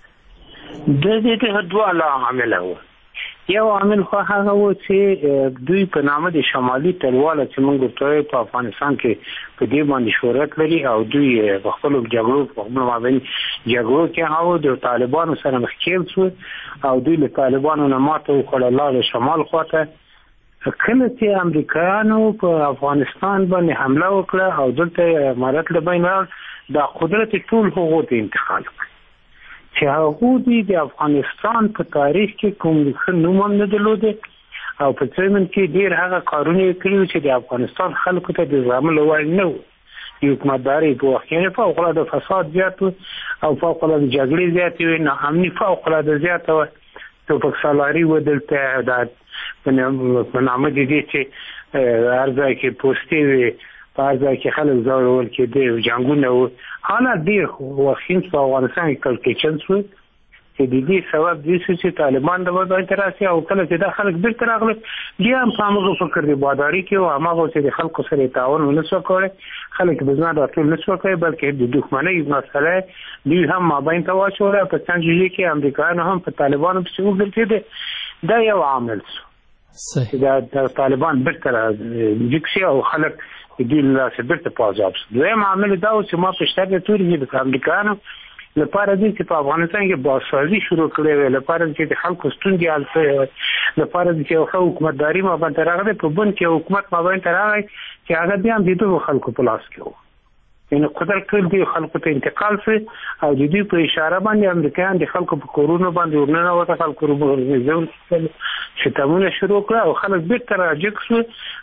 د دې دوه عامله وو. یو عامل خو هغه و چې دوی په نامه د شمالي تلواله چې موږ ورته په افغانستان کې په دې باندې شهرت لري او دوی په خپلو جګړو په خپلو مابین جګړو کې هغه د طالبانو سره مخ کېږي شو او دوی له طالبانو نه ماته وخوړه لاړه شمال خواته. کله چې امریکایانو په افغانستان باندې حمله وکړه او دلته امارت له بینه دا قدرت ټول هغو ته انتقال کړ چې هغه د افغانستان په تاریخ کې کوم ښه نوم هم نه درلوده او په څرمن کې ډېر هغه کارونه یې کړي چې د افغانستان خلکو ته د زغملو وړ نه وو. د حکومتدارۍ په وخت کې فوقالعاده فساد زیات و او فوقالعاده جګړې زیاتې وې، ناامني فوقالعاده زیاته وه، توپکسالاري و دلته په نامه د دې چې هر ځای کې پوستې وې، په هر ځای کې خلک ځورول کېدې او جنګونه وو. حالات ډېر وخیم په افغانستان کې کړکېچن شو چې د دې سبب دې شو چې طالبان د وضعیت ته راسي او کله چې دا خلک بیرته راغلل بیا هم په هماغه فکر د باداري کې او هماغه چې د خلکو سره تعاون ونه شو کولی، خلک بزنا راټول نه شو کولی، بلکې د دښمنۍ مسله دوی هم مابین ته واچوله. په سنجلي کې امریکایانو هم په طالبانو پسې وګرځېدل. دا یو عامل شو چې د طالبان بیرته راجګ شي او خلک دوی له لاسه بیرته په عذاب شو. دویم عامل دا و چې ما پېشتر د تورې د امریکایانو لپاره دي چې په افغانستان کې بازسازي شروع کړې وې، لپاره چې د خلکو ستونزې حل شوې، لپاره چې یو ښه حکومتداري مابین ته راغلی، په بن کې حکومت مابین ته راغی چې هغه بیا هم د دغو خلکو په لاس کې و. یعنې قدرت ټول دوی خلکو ته انتقال شوی او د دوی په اشاره باندې امریکایان د خلکو په کورونو باندې ورننوته، خلکو شتمونه شروع کړه او خلک بیرته راجګ شو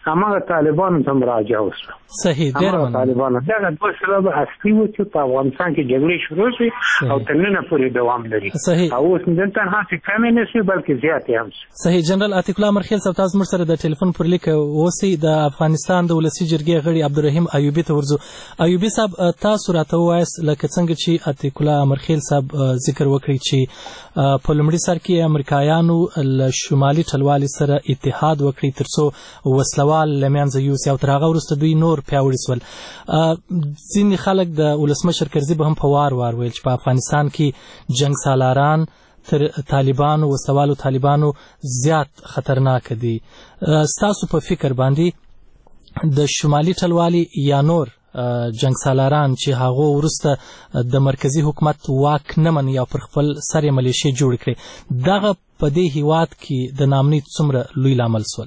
هماغه طالبانو ته مراجعه وشوه. صحیح، ډېر مننه. طالبانو دغه دوه سبب اصلي و چې په افغانستان کې جګړې شروع شوې او تر ننه پورې دوام لري. صحیح. او اوس دلته هڅې کمې نه شوې بلکې زیاتې هم شوې. صحیح. جنرال عتیق الله مرخیل صاحب، تاسو موږ سره د ټلیفون پر لیک اوسئ. د افغانستان د ولسي جرګې غړي عبدالرحیم ایوبي ته ورځو. ایوبي صاحب، تاسو راته ووایاست لکه څنګه چې عتیق الله مرخیل صاحب ذکر وکړي چې په لومړي سر کې امریکایانو له شمالي ټلوالې سره اتحاد وکړي ترڅو وسلوال له منځه یوسي او تر هغه وروسته دوی نور پیاوړي شول. ځینې خلک د ولسمشر کرزي به هم په وار وار ویل چې په افغانستان کې جنګ سالاران تر طالبانو وسلوالو طالبانو زیات خطرناک دي. ستاسو په فکر باندې د شمالي ټلوالي یا نور جنگ سالاران چې هغه ورسته د مرکزی حکومت واک نه مني او پر خپل سر ملیشي جوړ کړي، دغه په دې هیواد کې د نامنیت څومره لوی لامل سول؟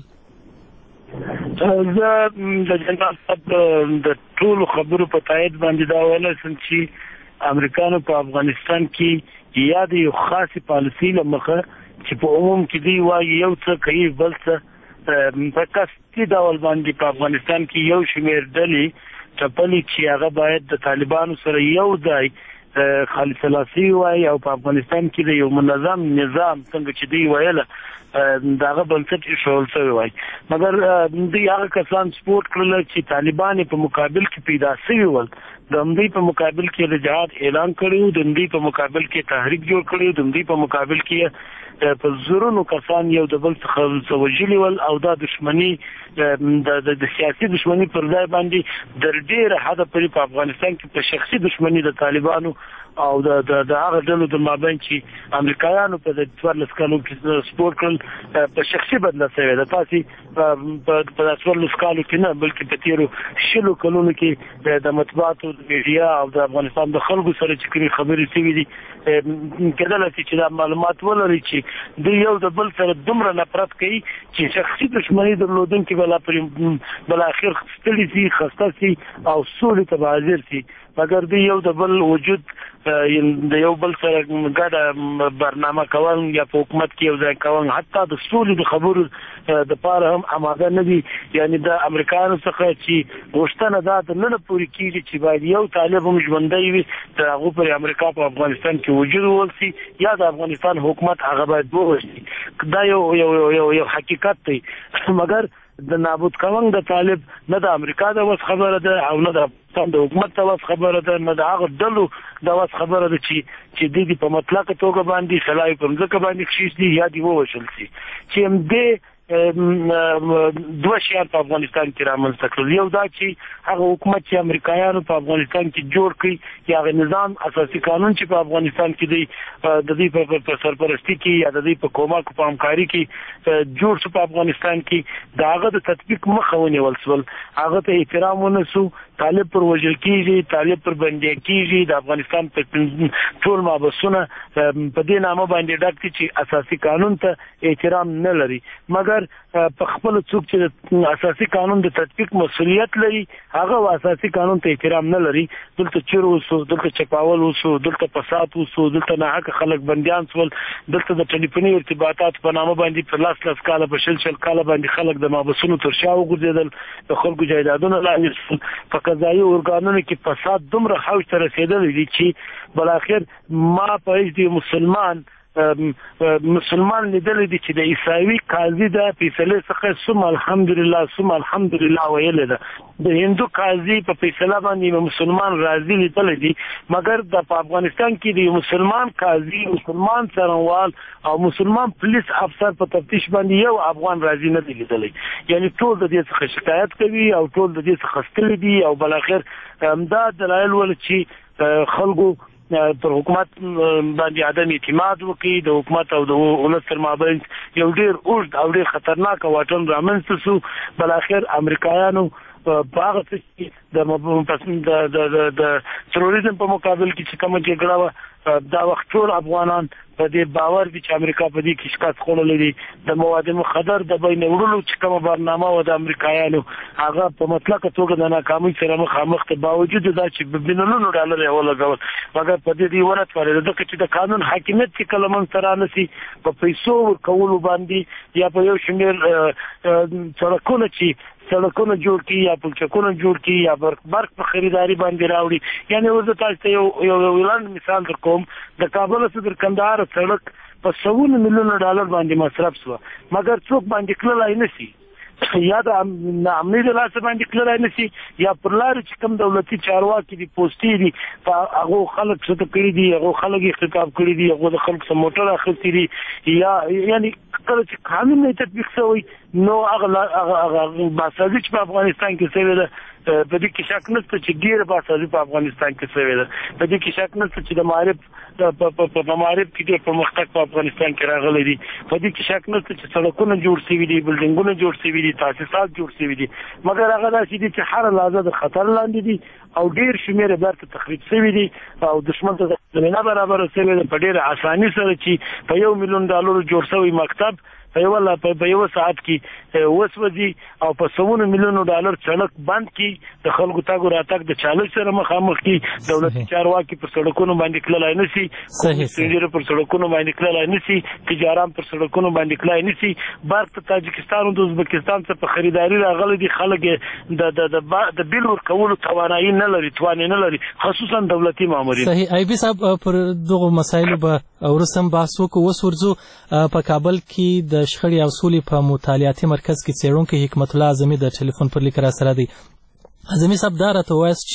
زه د جنرال صاحب د ټولو خبرو په تایید باندې دا ویلی شم چې امریکانو په افغانستان کې یا د یو خاصې پالیسي له مخه چې په عموم کې دوی وایي یو څه کوي بل څه په قصدي ډول باندې په افغانستان کې یو شمېر ډلې چپلی چې هغه باید د طالبانو سره یو ځای خالص لاسي وای او په افغانستان کې د یو منظم نظام څنګه چې دی ویله داغه بنسټ ایښول شوی وای، مګر دوی هغه کسان سپورټ کړل چې طالبان په مقابل کې پیدا شوي ول، د همدې په مقابل کې د جهاد اعلان کړی، د همدې په مقابل کې تحریک جوړ کړی، د همدې په مقابل کې په زورونو کسان یو د بل څخه وژلي ول او دا دښمني د سیاسي دښمني پر ځای باندې در ډېره حده پورې په افغانستان کې په شخصي دښمني د طالبانو او د هغه ډلو د مابین چې امریکایانو په 14 کالو کې سپورټ کړل په شخصي بدله شوی ده. تاسې په 14 کالو کې نه بلکې په تیرو 20 کلونو کې د مطبوعاتو د میډیا او د افغانستان د خلکو سره چې کومې خبرې شوي دي کېدلی شي چې دا معلومات ولري چې دوی یو د بل سره دومره نفرت کوي چې شخصي دښمني درلودونکي بالاخر ستړي شي، خسته شي او سولې ته به حاضر شي، مګر دوی یو د بل وجود د یو بل سره ګډه برنامه کول یا په حکومت کې یو ځای کول حتی د سولې د خبرو د پاره هم آماده نه دي. یعنی د امریکایانو څخه چې غوښتنه دا د نن پورې کېږي چې باید یو طالب هم ژوندی وي د هغو پر امریکا په افغانستان کې وجود ولسي یا د افغانستان حکومت هغه باید ووژني. دا یو حقیقت دی، مګر د نابود کول د طالب نه د امریکا د وس خبره ده او نه د افغانستان د حکومت د وس خبره ده، نه د هغه ډلو د وس خبره ده چې دوی په مطلقه توګه باندې سلای په ځمکه باندې کښېږدي یا دې ووژل شي. چې همدې دوه شیان په افغانستان کې رامنځته کړل، یو دا چې هغه حکومت چې امریکایانو په افغانستان کې جوړ کړي یا هغه نظام اساسي قانون چې په افغانستان کې دی د دې په سرپرستی کې یا د دې په کومک په همکاري کې جوړ شو په افغانستان کې د هغه د تطبیق مخه ونیول شول، هغه ته احترام ونسو، طالب پر وژل کېږي، طالب پر بندي کېږي، د افغانستان په ټول محبسونه په دې نامه باندې ډک دي چې اساسي قانون ته احترام نه لري. مګر په خپل څوک چې اساسي قانون د تطبیق مسؤلیت لري هغه اساسي قانون ته احترام نه لري، دلته چور وسو، دلته چپاول وسو، دلته فساد وسو، دلته ناحق خلک بنديان سول، دلته د ټلیفوني ارتباطات په نامه باندې په لاس کاله په شل کاله باندې خلک د محبسونو تر شا وګرځېدل، د خلکو جایدادونه لاندې په قضایي ارګانونو کې فساد دومره حوج ته رسېدلی دی چې بالاخر ما په هیڅ مسلمان لیدلی دی چې د عیساوي قاضي د فیصلې څخه ثم الحمدلله ویلې ده، د هندو قاضي په فیصله باندې مسلمان راضي لیدلی دی، مګر په افغانستان کې د مسلمان قاضي، مسلمان څارنوال او مسلمان پولیس افسر په تفتیش باندې یو افغان راضي نه دی لیدلی. یعنی ټول د دې څخه شکایت کوي او ټول د دې څخه ستړي دي او بالاخر همدا دلایل ول چې خلکو پر حکومت باندې عدم اعتماد وکړي، د حکومت او د ولس تر مابین یو ډېر اوږد او ډېر خطرناک واټن رامنځته شو. بالاخر امریکایانو په هغه څه چې د تروریزم په مقابل کې چې کومه جګړه وه دا وخت ټول افغانان په دې باور دي چې امریکا په دې کې شکست خوړلی دی. د مواد مخدر د بین وړلو چې کومه برنامه وه د امریکایانو هغه په مطلقه توګه د ناکامۍ سره مخامخ ته باوجود دا چې بلیونونو ډالر یې ولګول، مګر په دې ونه تورېده ځکه چې د قانون حاکمیت چې کله منځته رانسي په پیسو ورکولو باندې یا په یو شمېر سړکونه چې سړکونه جوړ کړي یا پلچکونه جوړ کړي یا برق په خریداري باندې راوړي. یعنی اوس تاسو ته یو اعلان مثال در کوم، د کابل څخه کندهار سړک په 100 میلیون ډالر باندې مصرف شو، مګر څوک باندې کړلای نشي، یا د امنیت د لاسه باندې کړلای نشي، یا پر لار چې کوم دولتي چارواکي دي پوسټي دي هغه خلک څه کړی دي، هغه خلک یې خطاب کړی دي، هغه د خلک سم موټر اخیستي دي، یا یعنی کله چې قانون نه تطبیق شوی نو هغه باسازي چې په افغانستان کې شوی ده په دې کې شک نشته چې ډېر باسازي په افغانستان کې شوی ده، په دې کې شک نشته چې د معارف په معارف کې ډېر پرمختګ په افغانستان کې راغلی دی، په دې کې شک نشته چې سړکونه جوړ شوي دي، بلډینګونه جوړ شوي دي، تاسیسات جوړ شوي دي، مګر هغه داسې دي چې هر لحظه د خطر لاندې دي او ډېر شمېر بیرته تخریب شوي دي او دښمن ته زمینه برابره شوې ده په ډېره اساني سره چې په $1 میلیون جوړ شوی مکتب په یو ساعت کې وسوځي او په 100 میلیون ډالر سړک بند کی، د خلکو تاګو راتګ د چالش سره مخامخ کی، دولتي چارواکي پر سړکونو باندې کلای نشي، سړکونو پر سړکونو باندې کلای نشي، تجاران پر سړکونو باندې کلای نشي، برق تاجکستان او ازبکستان څخه په خریداري راغلي دي، خلک د بیل ورکولو توانایي نه لري، خصوصا دولتي مامورین. صحیح. ایبي صاحب پر دغه مسایلو به ورسم بحث وکړو. اوس ورځو په کابل کې د شخړې او سولې په مطالعاتي مرکز کې څېړونکی حکمت الله اعظمي د ټلیفون پر لیک را سره دی. اعظمي صاحب دا راته ووایاست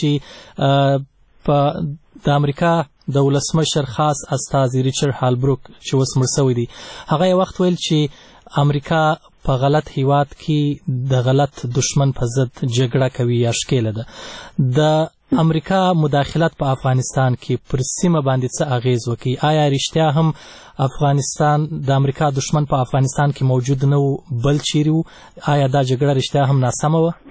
چې په د امریکا د ولسمشر خاص استازي ریچارډ هالبروک چې اوس مړ شوی دی، هغه یې وخت ویل چې امریکا په غلط هیواد کې د غلط دشمن په ضد جګړه کوي یا ښکېله ده. د امریکا مداخلت په افغانستان کې پر سیمه باندې څه اغیز وکړي؟ آیا رښتیا هم افغانستان د امریکا دشمن په افغانستان کې موجود نه و بل چیرې و؟ آیا دا جګړه رښتیا هم ناسمه وه؟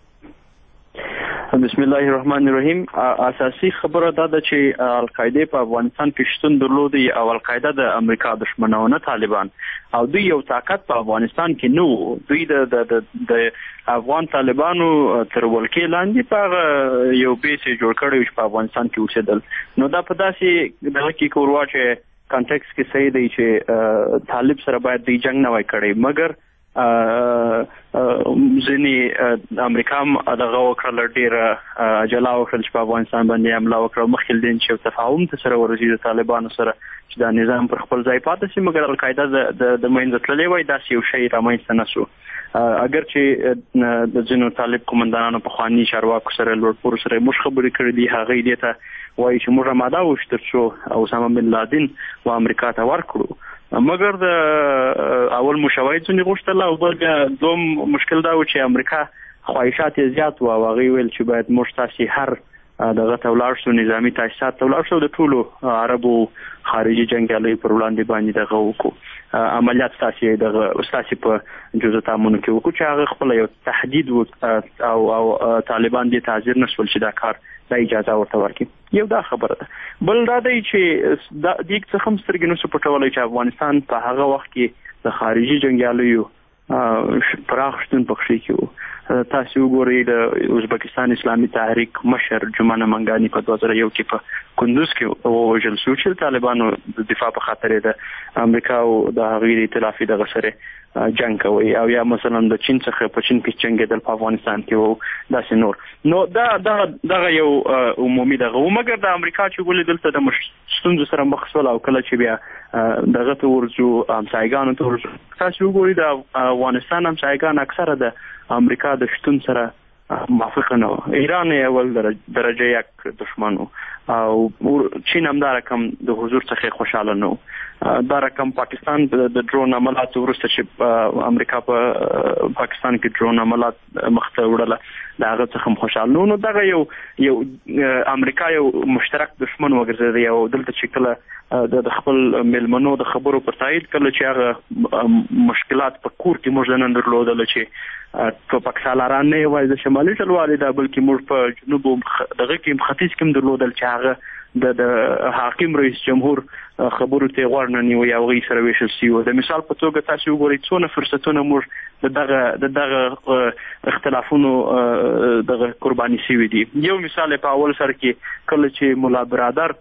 بسم الله الرحمن الرحیم. اساسي خبره دا ده چې القاعده په افغانستان کې شتون درلودي او القاعده د امریکا دشمنونه طالبان او دوی یو طاقت په افغانستان کې نه وو. دوی د افغان طالبانو تر ولکې لاندې په یو بیس جوړ کړی چې په افغانستان کې اوسېدل. نو دا په داسې دغه کې کوروا چې کانټیکس کې صحیح دی چې طالب سره باید د جنگ نه وای کړی، مګر ځینې امریکا هم دغه وکړل، ډېره جلا وکړل چې په افغانستان باندې حمله وکړه، مخکې دین چې تفاهم ته سره ورسېد د طالبانو سره چې دا نظام پر خپل ځای پاتې شي، مګر القاعده د منځه تللی وای، داسې یو شی رامنځته نه شو. اگر چې د ځینو طالب قومندانانو پخواني چارواکو سره لوړپوړو سره موږ خبرې کړې دي، هغوی دې ته وایي چې موږ آماده وو تر څو اسامه بن لادن و امریکا ته ورکړو، مګر د اول مشاورین څخه غوښتل او بل بیا دوم مشکل دا و چې امریکا خواهشات یې زیات و او هغوی ویل چې باید موږ تاسې هر دغه ته ولاړ شو، نظامي تاسیسات ته ولاړ شو، د ټولو عربو خارجي جنګیالیو پر وړاندې باندې دغه وکړو، عملیات ستاسې په جزء تامونو کې وکړو چې هغه خپله یو تهدید او طالبان دې ته حاضر نه شول چې دا کار دا اجازه ورته ورکړي. یو دا خبره ده. بل دا دی چې دې څخه هم سترګې نشو پټولی چې افغانستان په هغه وخت کې د خارجي جنګیالیو پراخ شتون پکښې کې و. تاسو وګورئ د ازبکستان اسلامي تحریک مشر جمانه منګاني په 2001 کې په کندوز کې ووژل شو چې طالبانو د دفاع په خاطر د امریکا او د هغوی د ائتلافي دغه سره جنګ کوي، او یا مثلا د چین څخه په چین کې جنګېدل په افغانستان کې و، داسې نور. نو دغه یو عمومي دغه و، مګر د امریکا چې ولې دلته د ستونزو سره مخ شول او کله چې بیا دغه ته ورځو همسایګانو ته ورځو، تاسو وګورئ د افغانستان همسایګان اکثره د امریکا د شتون سره موافق نه و. ایران یې اول درجه یک دشمن و او چین هم دا رقم د حضور څخه خوشحاله نه و. دا رقم پاکستان د ډرون عملات وروسته چې امریکا په پاکستان کې ډرون عملات مخته وړله د هغه څخه هم خوشحاله نه و. نو دغه یو امریکا یو مشترک دشمن وګرځېدی او دلته چې کله د خپل میلمنو د خبرو پر تایید کله چې هغه مشکلات په کور کې موږ نن درلودل چې ټوپک سالاران نه یوازې د شمالي ټلوالې ده بلکې موږ په جنوب دغه کې ختیځ کې هم درلودل چې هغه د حاکم رئیس جمهور خبرو ته غوږ نه نیوي او هغوی سره ویشل شوي وو. د مثال په توګه تاسو وګورئ څونه فرصتونه موږ د دغه اختلافونو دغه قرباني شوي دي. یو مثال په اول سر کې کله چې ملا برادر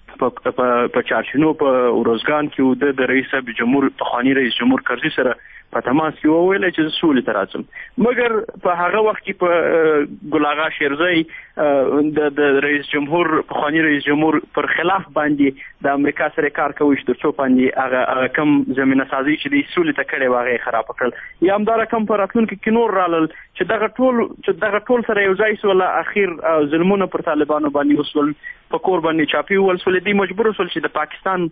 په چارشنو په اروزګان کې د رئیس جمهور پخوانی رئیس جمهور کرزي سره په تماس کې وویل چې زه سولې ته راځم. مګر په هغه وخت کې په ګل اغا شیرزی د رئیس جمهور پخوانی رئیس جمهور پر خلاف باندې د امریکا سره کار کوي چې څو باندې هغه کم زمينه سازي چې د سولې ته کړي واغې خراب کړل یا هم دا کم پر راتلونکو کې نور رالل چې دغه ټول سره یو ځای سول اخیر ظلمونه پر طالبانو باندې وسول په کور باندې چاپی ول سول دي مجبور سول چې د پاکستان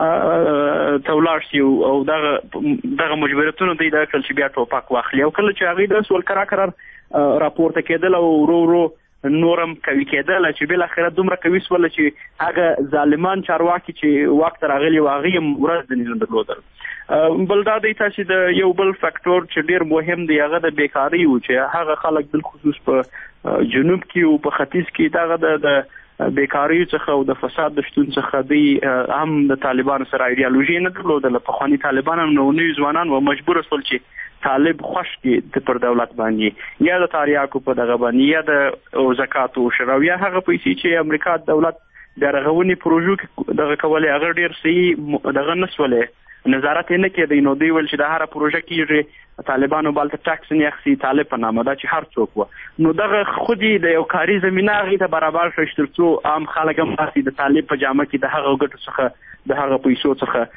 تولاړ شي او دغه مجبورتونه دی د کل چې بیا ټوپک واخلي او کله چې هغه د سول قرار راپورته کېدل او ورو نورم کوي کېدل چې بل اخر دومره کوي سول چې هغه ظالمان چارواکي چې وخت راغلي واغې ورځ د نه درلودل. بل دا دی چې د یو بل فاکټور چې ډیر مهم دی هغه د بیکاری و چې هغه خلک بل خصوص په جنوب کې او په ختیځ کې دغه د بیکاری څخه او د فساد د شتون څخه دی هم د طالبانو سره ایډیالوژي نه درلودل. په خواني طالبانو نو نوې ځوانان و مجبور سول چې طالب خوش دي پر دولت باندې یا د تاریاکو په دغه باندې یا د زکات او شراویا هغه پیسې چې امریکا دولت د رغونې پروژو دغه کولې هغه ډیر صحیح دغه نسولې نظارت نه کېدی نو دی ول چې د هر پروژه کې طالبانو بالته ټاکس نه اخلي طالب په نامه دا چې هر څوک و نو دغه خودي د یو کاری زمينه غي ته برابر شې ترڅو عام خلک هم د طالب په جامه کې د هغه ګټو څخه د هغه پیسو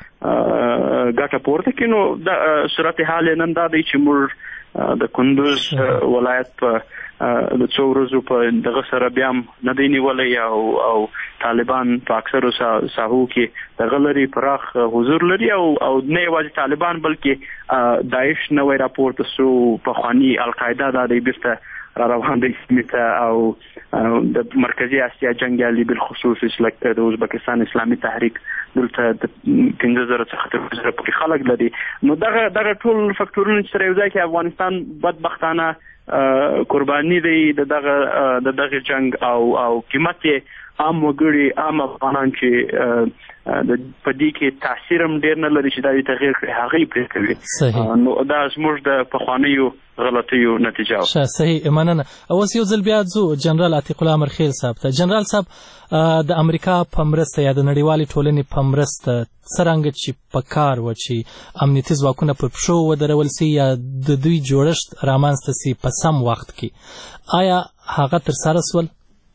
څخه ګټه پورته کینو د صورت حال نن دا دی چې موږ د کندوز ولایت په د څو ورځو په دغه سره بیا نه دی نیولې او طالبان په اکثرو ساحو کې د غلري پراخ حضور لري او نه یوازې طالبان بلکې داعش نوې راپورته سو په خواني القاعده د بیرته را روان دي سمیته او د مرکزی اسیا جنگیالي بالخصوص اسلکته د ازبکستان اسلامي تحریک دلته د 15000 څخه تر پورې خلک لري نو دغه ټول فاکټورونه سره یو ځای کې افغانستان بدبختانه قرباني دی دغه جنگ او قیمت عام وګړي عام افغانان چې د پدې کې تاثیر هم ډیر نه لري چې دا تغیر کوي هغه پرې کوي نو دا زموږ د پخوانیو غلطیو نتیجه ده. صحیح مننه. اوس یو ځل بیا ځو جنرال عتیق الله مرخیل صاحب ته. جنرال صاحب د امریکا په مرسته یا د نړیوالې ټولنې په مرسته څرنګه چې په کار و چې امنیتي ځواکونه په پښو ودرول سي یا د دوی جوړښت رامنځته سي په سم وخت کې آیا هغه ترسره سول؟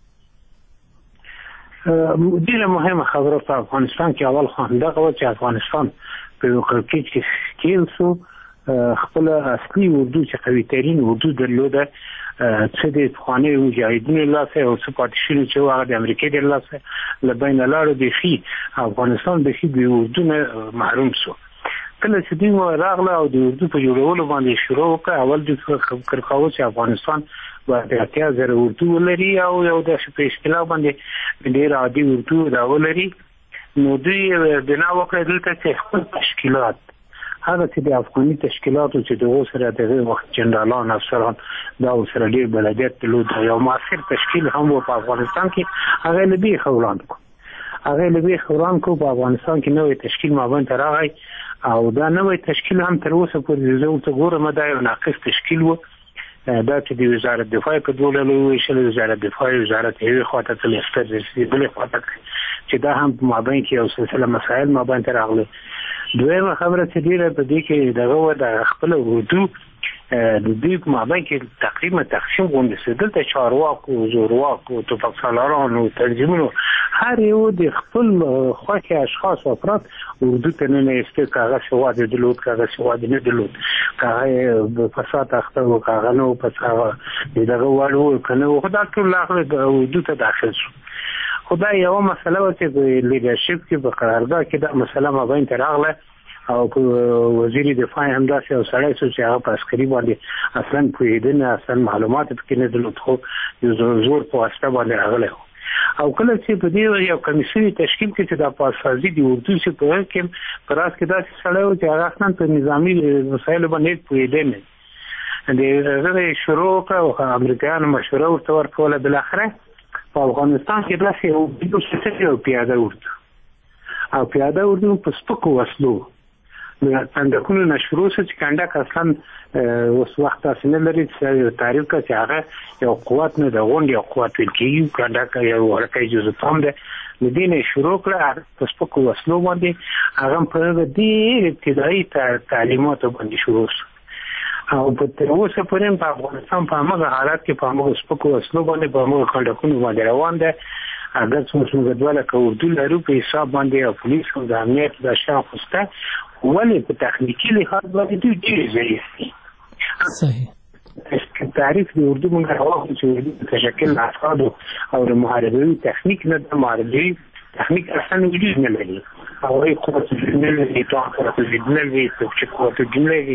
ډیره مهمه خبره په افغانستان کې اول خو دغه و چې افغانستان په یو کرکټ کې سکیل سو خپل اصلي اردو چې قوي ترين اردو درلوده چې د افغاني مجاهدینو لاسه او سپارټیشن چې هغه د امریکا د لاسه لبین لاړو د شي افغانستان د شي د اردو نه محروم شو. کله چې دوی راغله او د اردو په جوړولو باندې شروع وکړ اول د کرکاو چې افغانستان باندې اتیا زره اردو لري او یو د شپېشکلا باندې ډېر عادي اردو دا ولري نو دوی بنا وکړه دلته چې خپل تشکیلات هغه چې د افغاني تشکیلاتو چې د سره د وخت جنرالان افسران دا سره ډېر بلدیت درلود یو معاصر تشکیل هم په افغانستان کې هغه لبي خوران کو په افغانستان کې نوې تشکیل مابین تر راغی او دا نوې تشکیل هم تر اوسه پورې زه ورته ګورم دا یو ناقص تشکیل و دا چې د وزارت دفاع په ډول له ویشل وزارت دفاع وزارت هیوي خواته تل استر دي بل خواته چې دا هم مابین کې یو سلسله مسائل مابین تر راغلي. دویمه خبره چې ډیره په دې کې دغه د خپل اردو د دې مابین کې تقریبا تقسیم غونډه دلته چارواکو زورواکو توپکسالاران او ترجمانو هر یو د خپل خواخي اشخاص او افراد اردو ته نه استفاده شوه د لوت کاغه شوه د نه دلوت کاغه فساد اخته او کاغه نو پڅاغه دغه وړو کنه خدای ټول لاغه د اردو ته داخل شو. خدای یو مسله و چې د لیډرشپ کې په قرارداد کې دا مسله مابین تر راغله او وزیر دفاع هم داسې او سړی چې هغه په عسکري باندې اصلا پوهېدنه اصلا معلومات پکې نه درلود خو یو زور په واسطه باندې راغلی او کله چې په دې یو کمیسیون تشکیل کې چې د پاسازي د اردو چې په کې پراس کې داسې سړی و چې هغه اصلا په نظامي مسایلو باندې پوهېده نه د شروع کړ او امریکایانو مشوره ورته ورکوله بالاخره په افغانستان کې داسې یو پیاده اردو په سپکو وسلو کندکونو نشرو چې کنډک اصلا اوس وخت اسنه لري چې تعریف کا چې هغه یو قوت نه د غونډ یو قوت کیږي کنډک یو ورکه جزء تام ده مدینه شروع کړه په سپکو وسلو باندې هغه په دې ابتدایي تعلیمات باندې شروع او په تر اوسه پورې په افغانستان په هغه حالت کې په هغه سپکو وسلو باندې په هغه کنډکونو باندې روان ده اگر څومره غواړي که اردو لرو په حساب باندې او پولیس او د امنیت د شان خوسته ولې په تخنیکی لحاظ باندې دوی ډېر ضعیف دي. صحیح تعریف د اردو موږ راوړو چې اردو تشکیل افراد او د محاربوي تخنیک نه د محاربوي تخنیک اصلا وجود نه لري او هي قوت الجمله اللي تعتبر الجمله اللي قوه الجمله اللي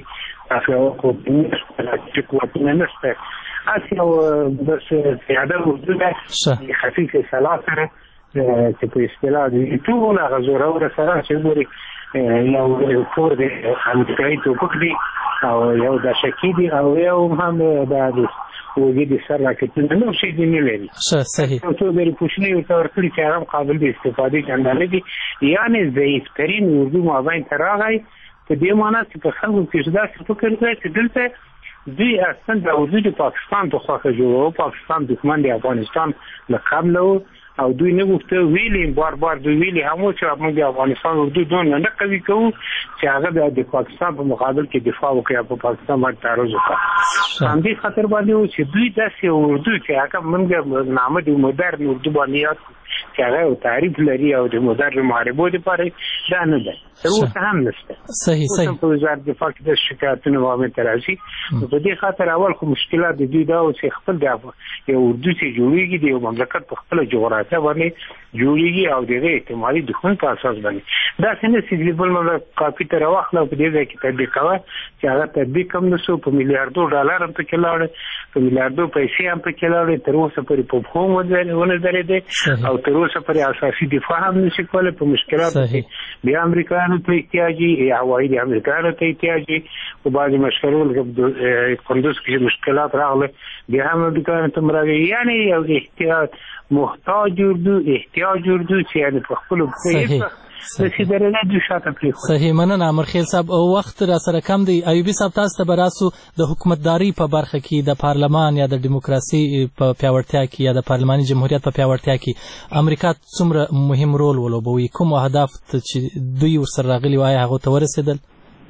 في قوه النفس اسيا بس في عدم وجود خفيف سلاسل چې په اصطلاح دي ټول غزوره او سره چې ګوري یو فور دي امریکایي توپک دي او یو د شکیدي او یو هم د وګړي سره کې نو شي دي نه لري. صحیح. او څو ډېر پوښتنې ورته ورکړي چې هغه قابل دي استفادې څنګه دي یعنی ضعیف ترين اردو مابین تراغی په دې معنی چې په خلکو کې دا څه فکر کوي چې دلته دوی اصلا د وجود پاکستان ته خوښه جوړو پاکستان دښمن دی افغانستان له قبل او دوی نه غوښته ویلي بار دوی ویلي همو چې موږ د افغانستان اردو دون نه کوي کوو چې هغه د پاکستان په مقابل کې دفاع وکړي په پاکستان باندې تعرض وکړي هم دې خطر باندې چې دوی داسې اردو چې هغه موږ نامه د مدرن اردو باندې چې هغه تعریف لري او د مدرن محاربو لپاره دا نه ده تر اوسه هم نشته. صحیح. په وزارت دفاع کې د شکایتونو باندې تراشي په دې خاطر اول خو مشکلات د دوی دا او چې خپل د یو اردو چې جوړیږي د یو مملکت په خپل جغرافیه باندې جوړیږي او د احتمالي دښمن په اساس باندې دا څنګه چې بل مملکت کاپی تر واخله په دې ځای کې تطبیق کوي چې هغه تطبیق هم نشو په میلیارډو ډالر هم پکې لاړ په میلیارډو پیسې هم پکې لاړ تر اوسه پورې په خو ونه درېده او تر اوسه پورې اساسي دفاع هم نشي کولای په مشکلات بیا امریکایانو ته احتیاجي یا هوایي د امریکایانو ته احتیاجي او بعضې مشکلات کندوز کې مشکلات راغله بیا هم امریکایانو ته راغی یعنی یو احتیاط محتاج اردو چې یعنی په خپلو صحیح. مننه امرخیل صاحب وخت را سره کم دی. ایوبي صاحب تاسو ته براسو د حکومتداري په برخه کې د پارلمان یا د دیموکراسي په پیاوړتیا کې یا د پارلماني جمهوریت په پیاوړتیا کې امریکا څومره مهم رول ولوبوي کوم اهداف چې دوی ورسره راغلي وای هغه ته ورسېدل؟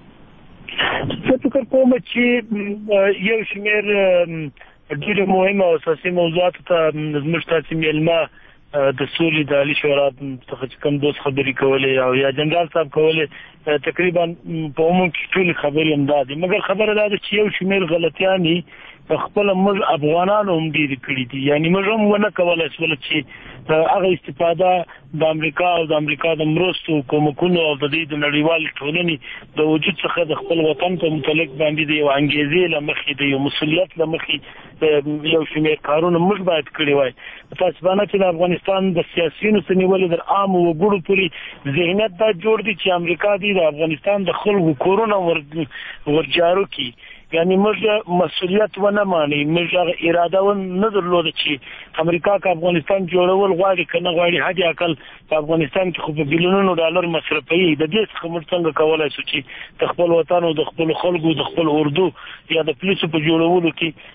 زه فکر کوم چې یو شمېر ډېر مهم او اساسي موضوعات ته زموږ تاسې میلمه د سولې د عالی شورا څخه چې کوم دوست خبرې کولې او یا جنرال صاحب کولې تقریبا په عموم کې ټول خبرې هم دا دي مګر خبره دا ده چې یو شمېر غلطیانې په خپل موږ افغانانو هم ډېرې کړي دي یعنی موږ هم ونه کولی شول چې هغه استفاده د امریکا او د امریکا د مرستو کومکونو او د دې د نړیوالې ټولنې د وجود څخه د خپل وطن په متعلق باندې د یو انګیزې له مخې د یو مسؤلیت له مخې یو شمېر کارونه موږ باید کړي وای متاسفانه چې د افغانستان د سیاسیونو څخه نیولې تر عامو وګړو پورې ذهنیت دا جوړ دی چې امریکا دی د افغانستان د خلکو کورونه ورجارو کړي یعنی موږ مسؤلیت ونه مانی موږ هغه اراده ونه درلوده چې امریکا که افغانستان جوړول غواړي که نه غواړي حد اقل په افغانستان کې خو په بیلیونونو ډالر مصرفوي د دې څخه موږ څنګه کولی شو چې د خپل وطن او د خپلو خلکو د خپل اردو یا د پولیسو په جوړولو کې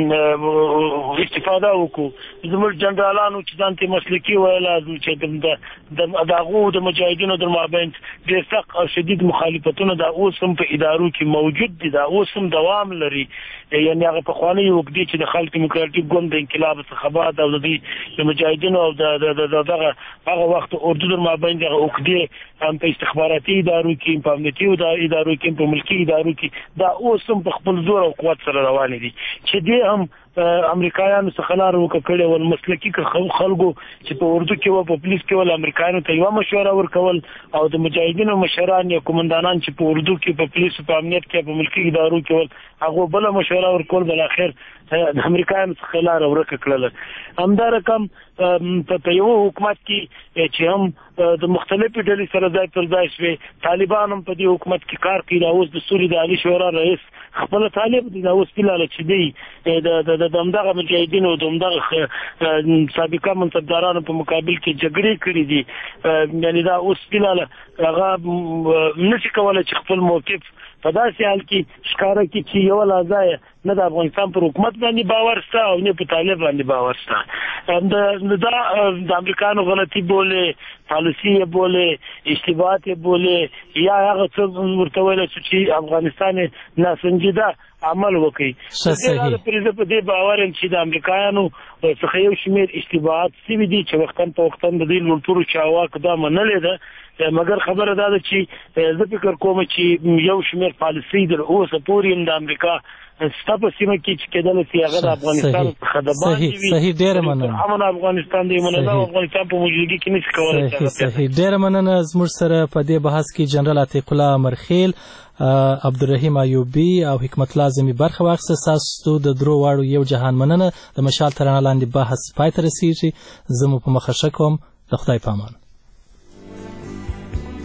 استفاده وکړو زموږ جنرالانو چې ځان ته مسلکي ویله چې د هغو د مجاهدینو در مابین ډېر سخت او شدید مخالفتونه دا اوس هم په ادارو کې موجود دي دا اوس هم دوام لري یعنی هغه پخواني وګړي چې د خلق دیموکراتیک ګوند د انقلاب څخه بعد او د مجاهدینو او د هغه وخت اردو در مابین دغه وګړي هم په استخباراتي ادارو کې په امنیتي ادارو کې په ملکي ادارو کې دا اوس هم په خپل زور او قوت سره روان دي چې دې هم امریکایانو څخه لار وکړي ول مسلکي خلکو چې په اردو کې و په پولیس کې ول امریکایانو ته یو مشوره ورکول او د مجاهدینو مشران یا قومندانان چې په اردو کې په پولیس په امنیت کې په ملکي ادارو کې ول هغه بل مشوره ورکول بل اخر د امریکایانو څخه لار ورکه کړل همدا رقم په یو حکومت کې چې هم د مختلفو ډلې سره ځای پر ځای شوي طالبان هم په دې حکومت کې کار کوي دا اوس د سولې د عالی شورا رئیس خپل طالب دی دا اوس بلاله چې دی د د دمدغه مجاهدینو او دمدغه سابقه منصبدارانو په مقابل کې جګړې کړې دي یعنی دا اوس فلال هغه نشي کولای چې خپل موقف په داسې حال کې ښکاره کړي چې یو لازای نه د افغانستان پر حکومت باندې باور شته او نه په طالب باندې باور شته. دا د امریکانو غلطي بولې پالیسي بولې اشتباهات بولې یا هغه څه ورته ویل چې افغانستان ناسنجیده عمل وکړي. صحیح په دې باور چې د امریکایانو څخه یو شمېر اشتباهات سوي دي چې وختن په وختن د دې لوټورو چاواک دا منلې ده مګر خبره دا ده چې زه فکر کوم چې یو شمېر پالیسي در اوسه پورې د امریکا ستا په سیمه کې چې کېدل چې هغه د افغانستان څخه د باندې وي. صحیح ډېره مننه. امن افغانستان دی منظم افغانستان په موجودګي کې نشي کولای. صحیح ډېره مننه. زموږ سره په دې بحث کې جنرال عتیق الله امرخیل، عبدالرحیم ایوبی او حکمت الله اعظمي برخه واخیسته. ستاسو د درو واړو یو جهان مننه. د مشال ترانه لاندې بحث پای ته رسیږي. زه مو په مخه ښه کوم. د خدای په امان.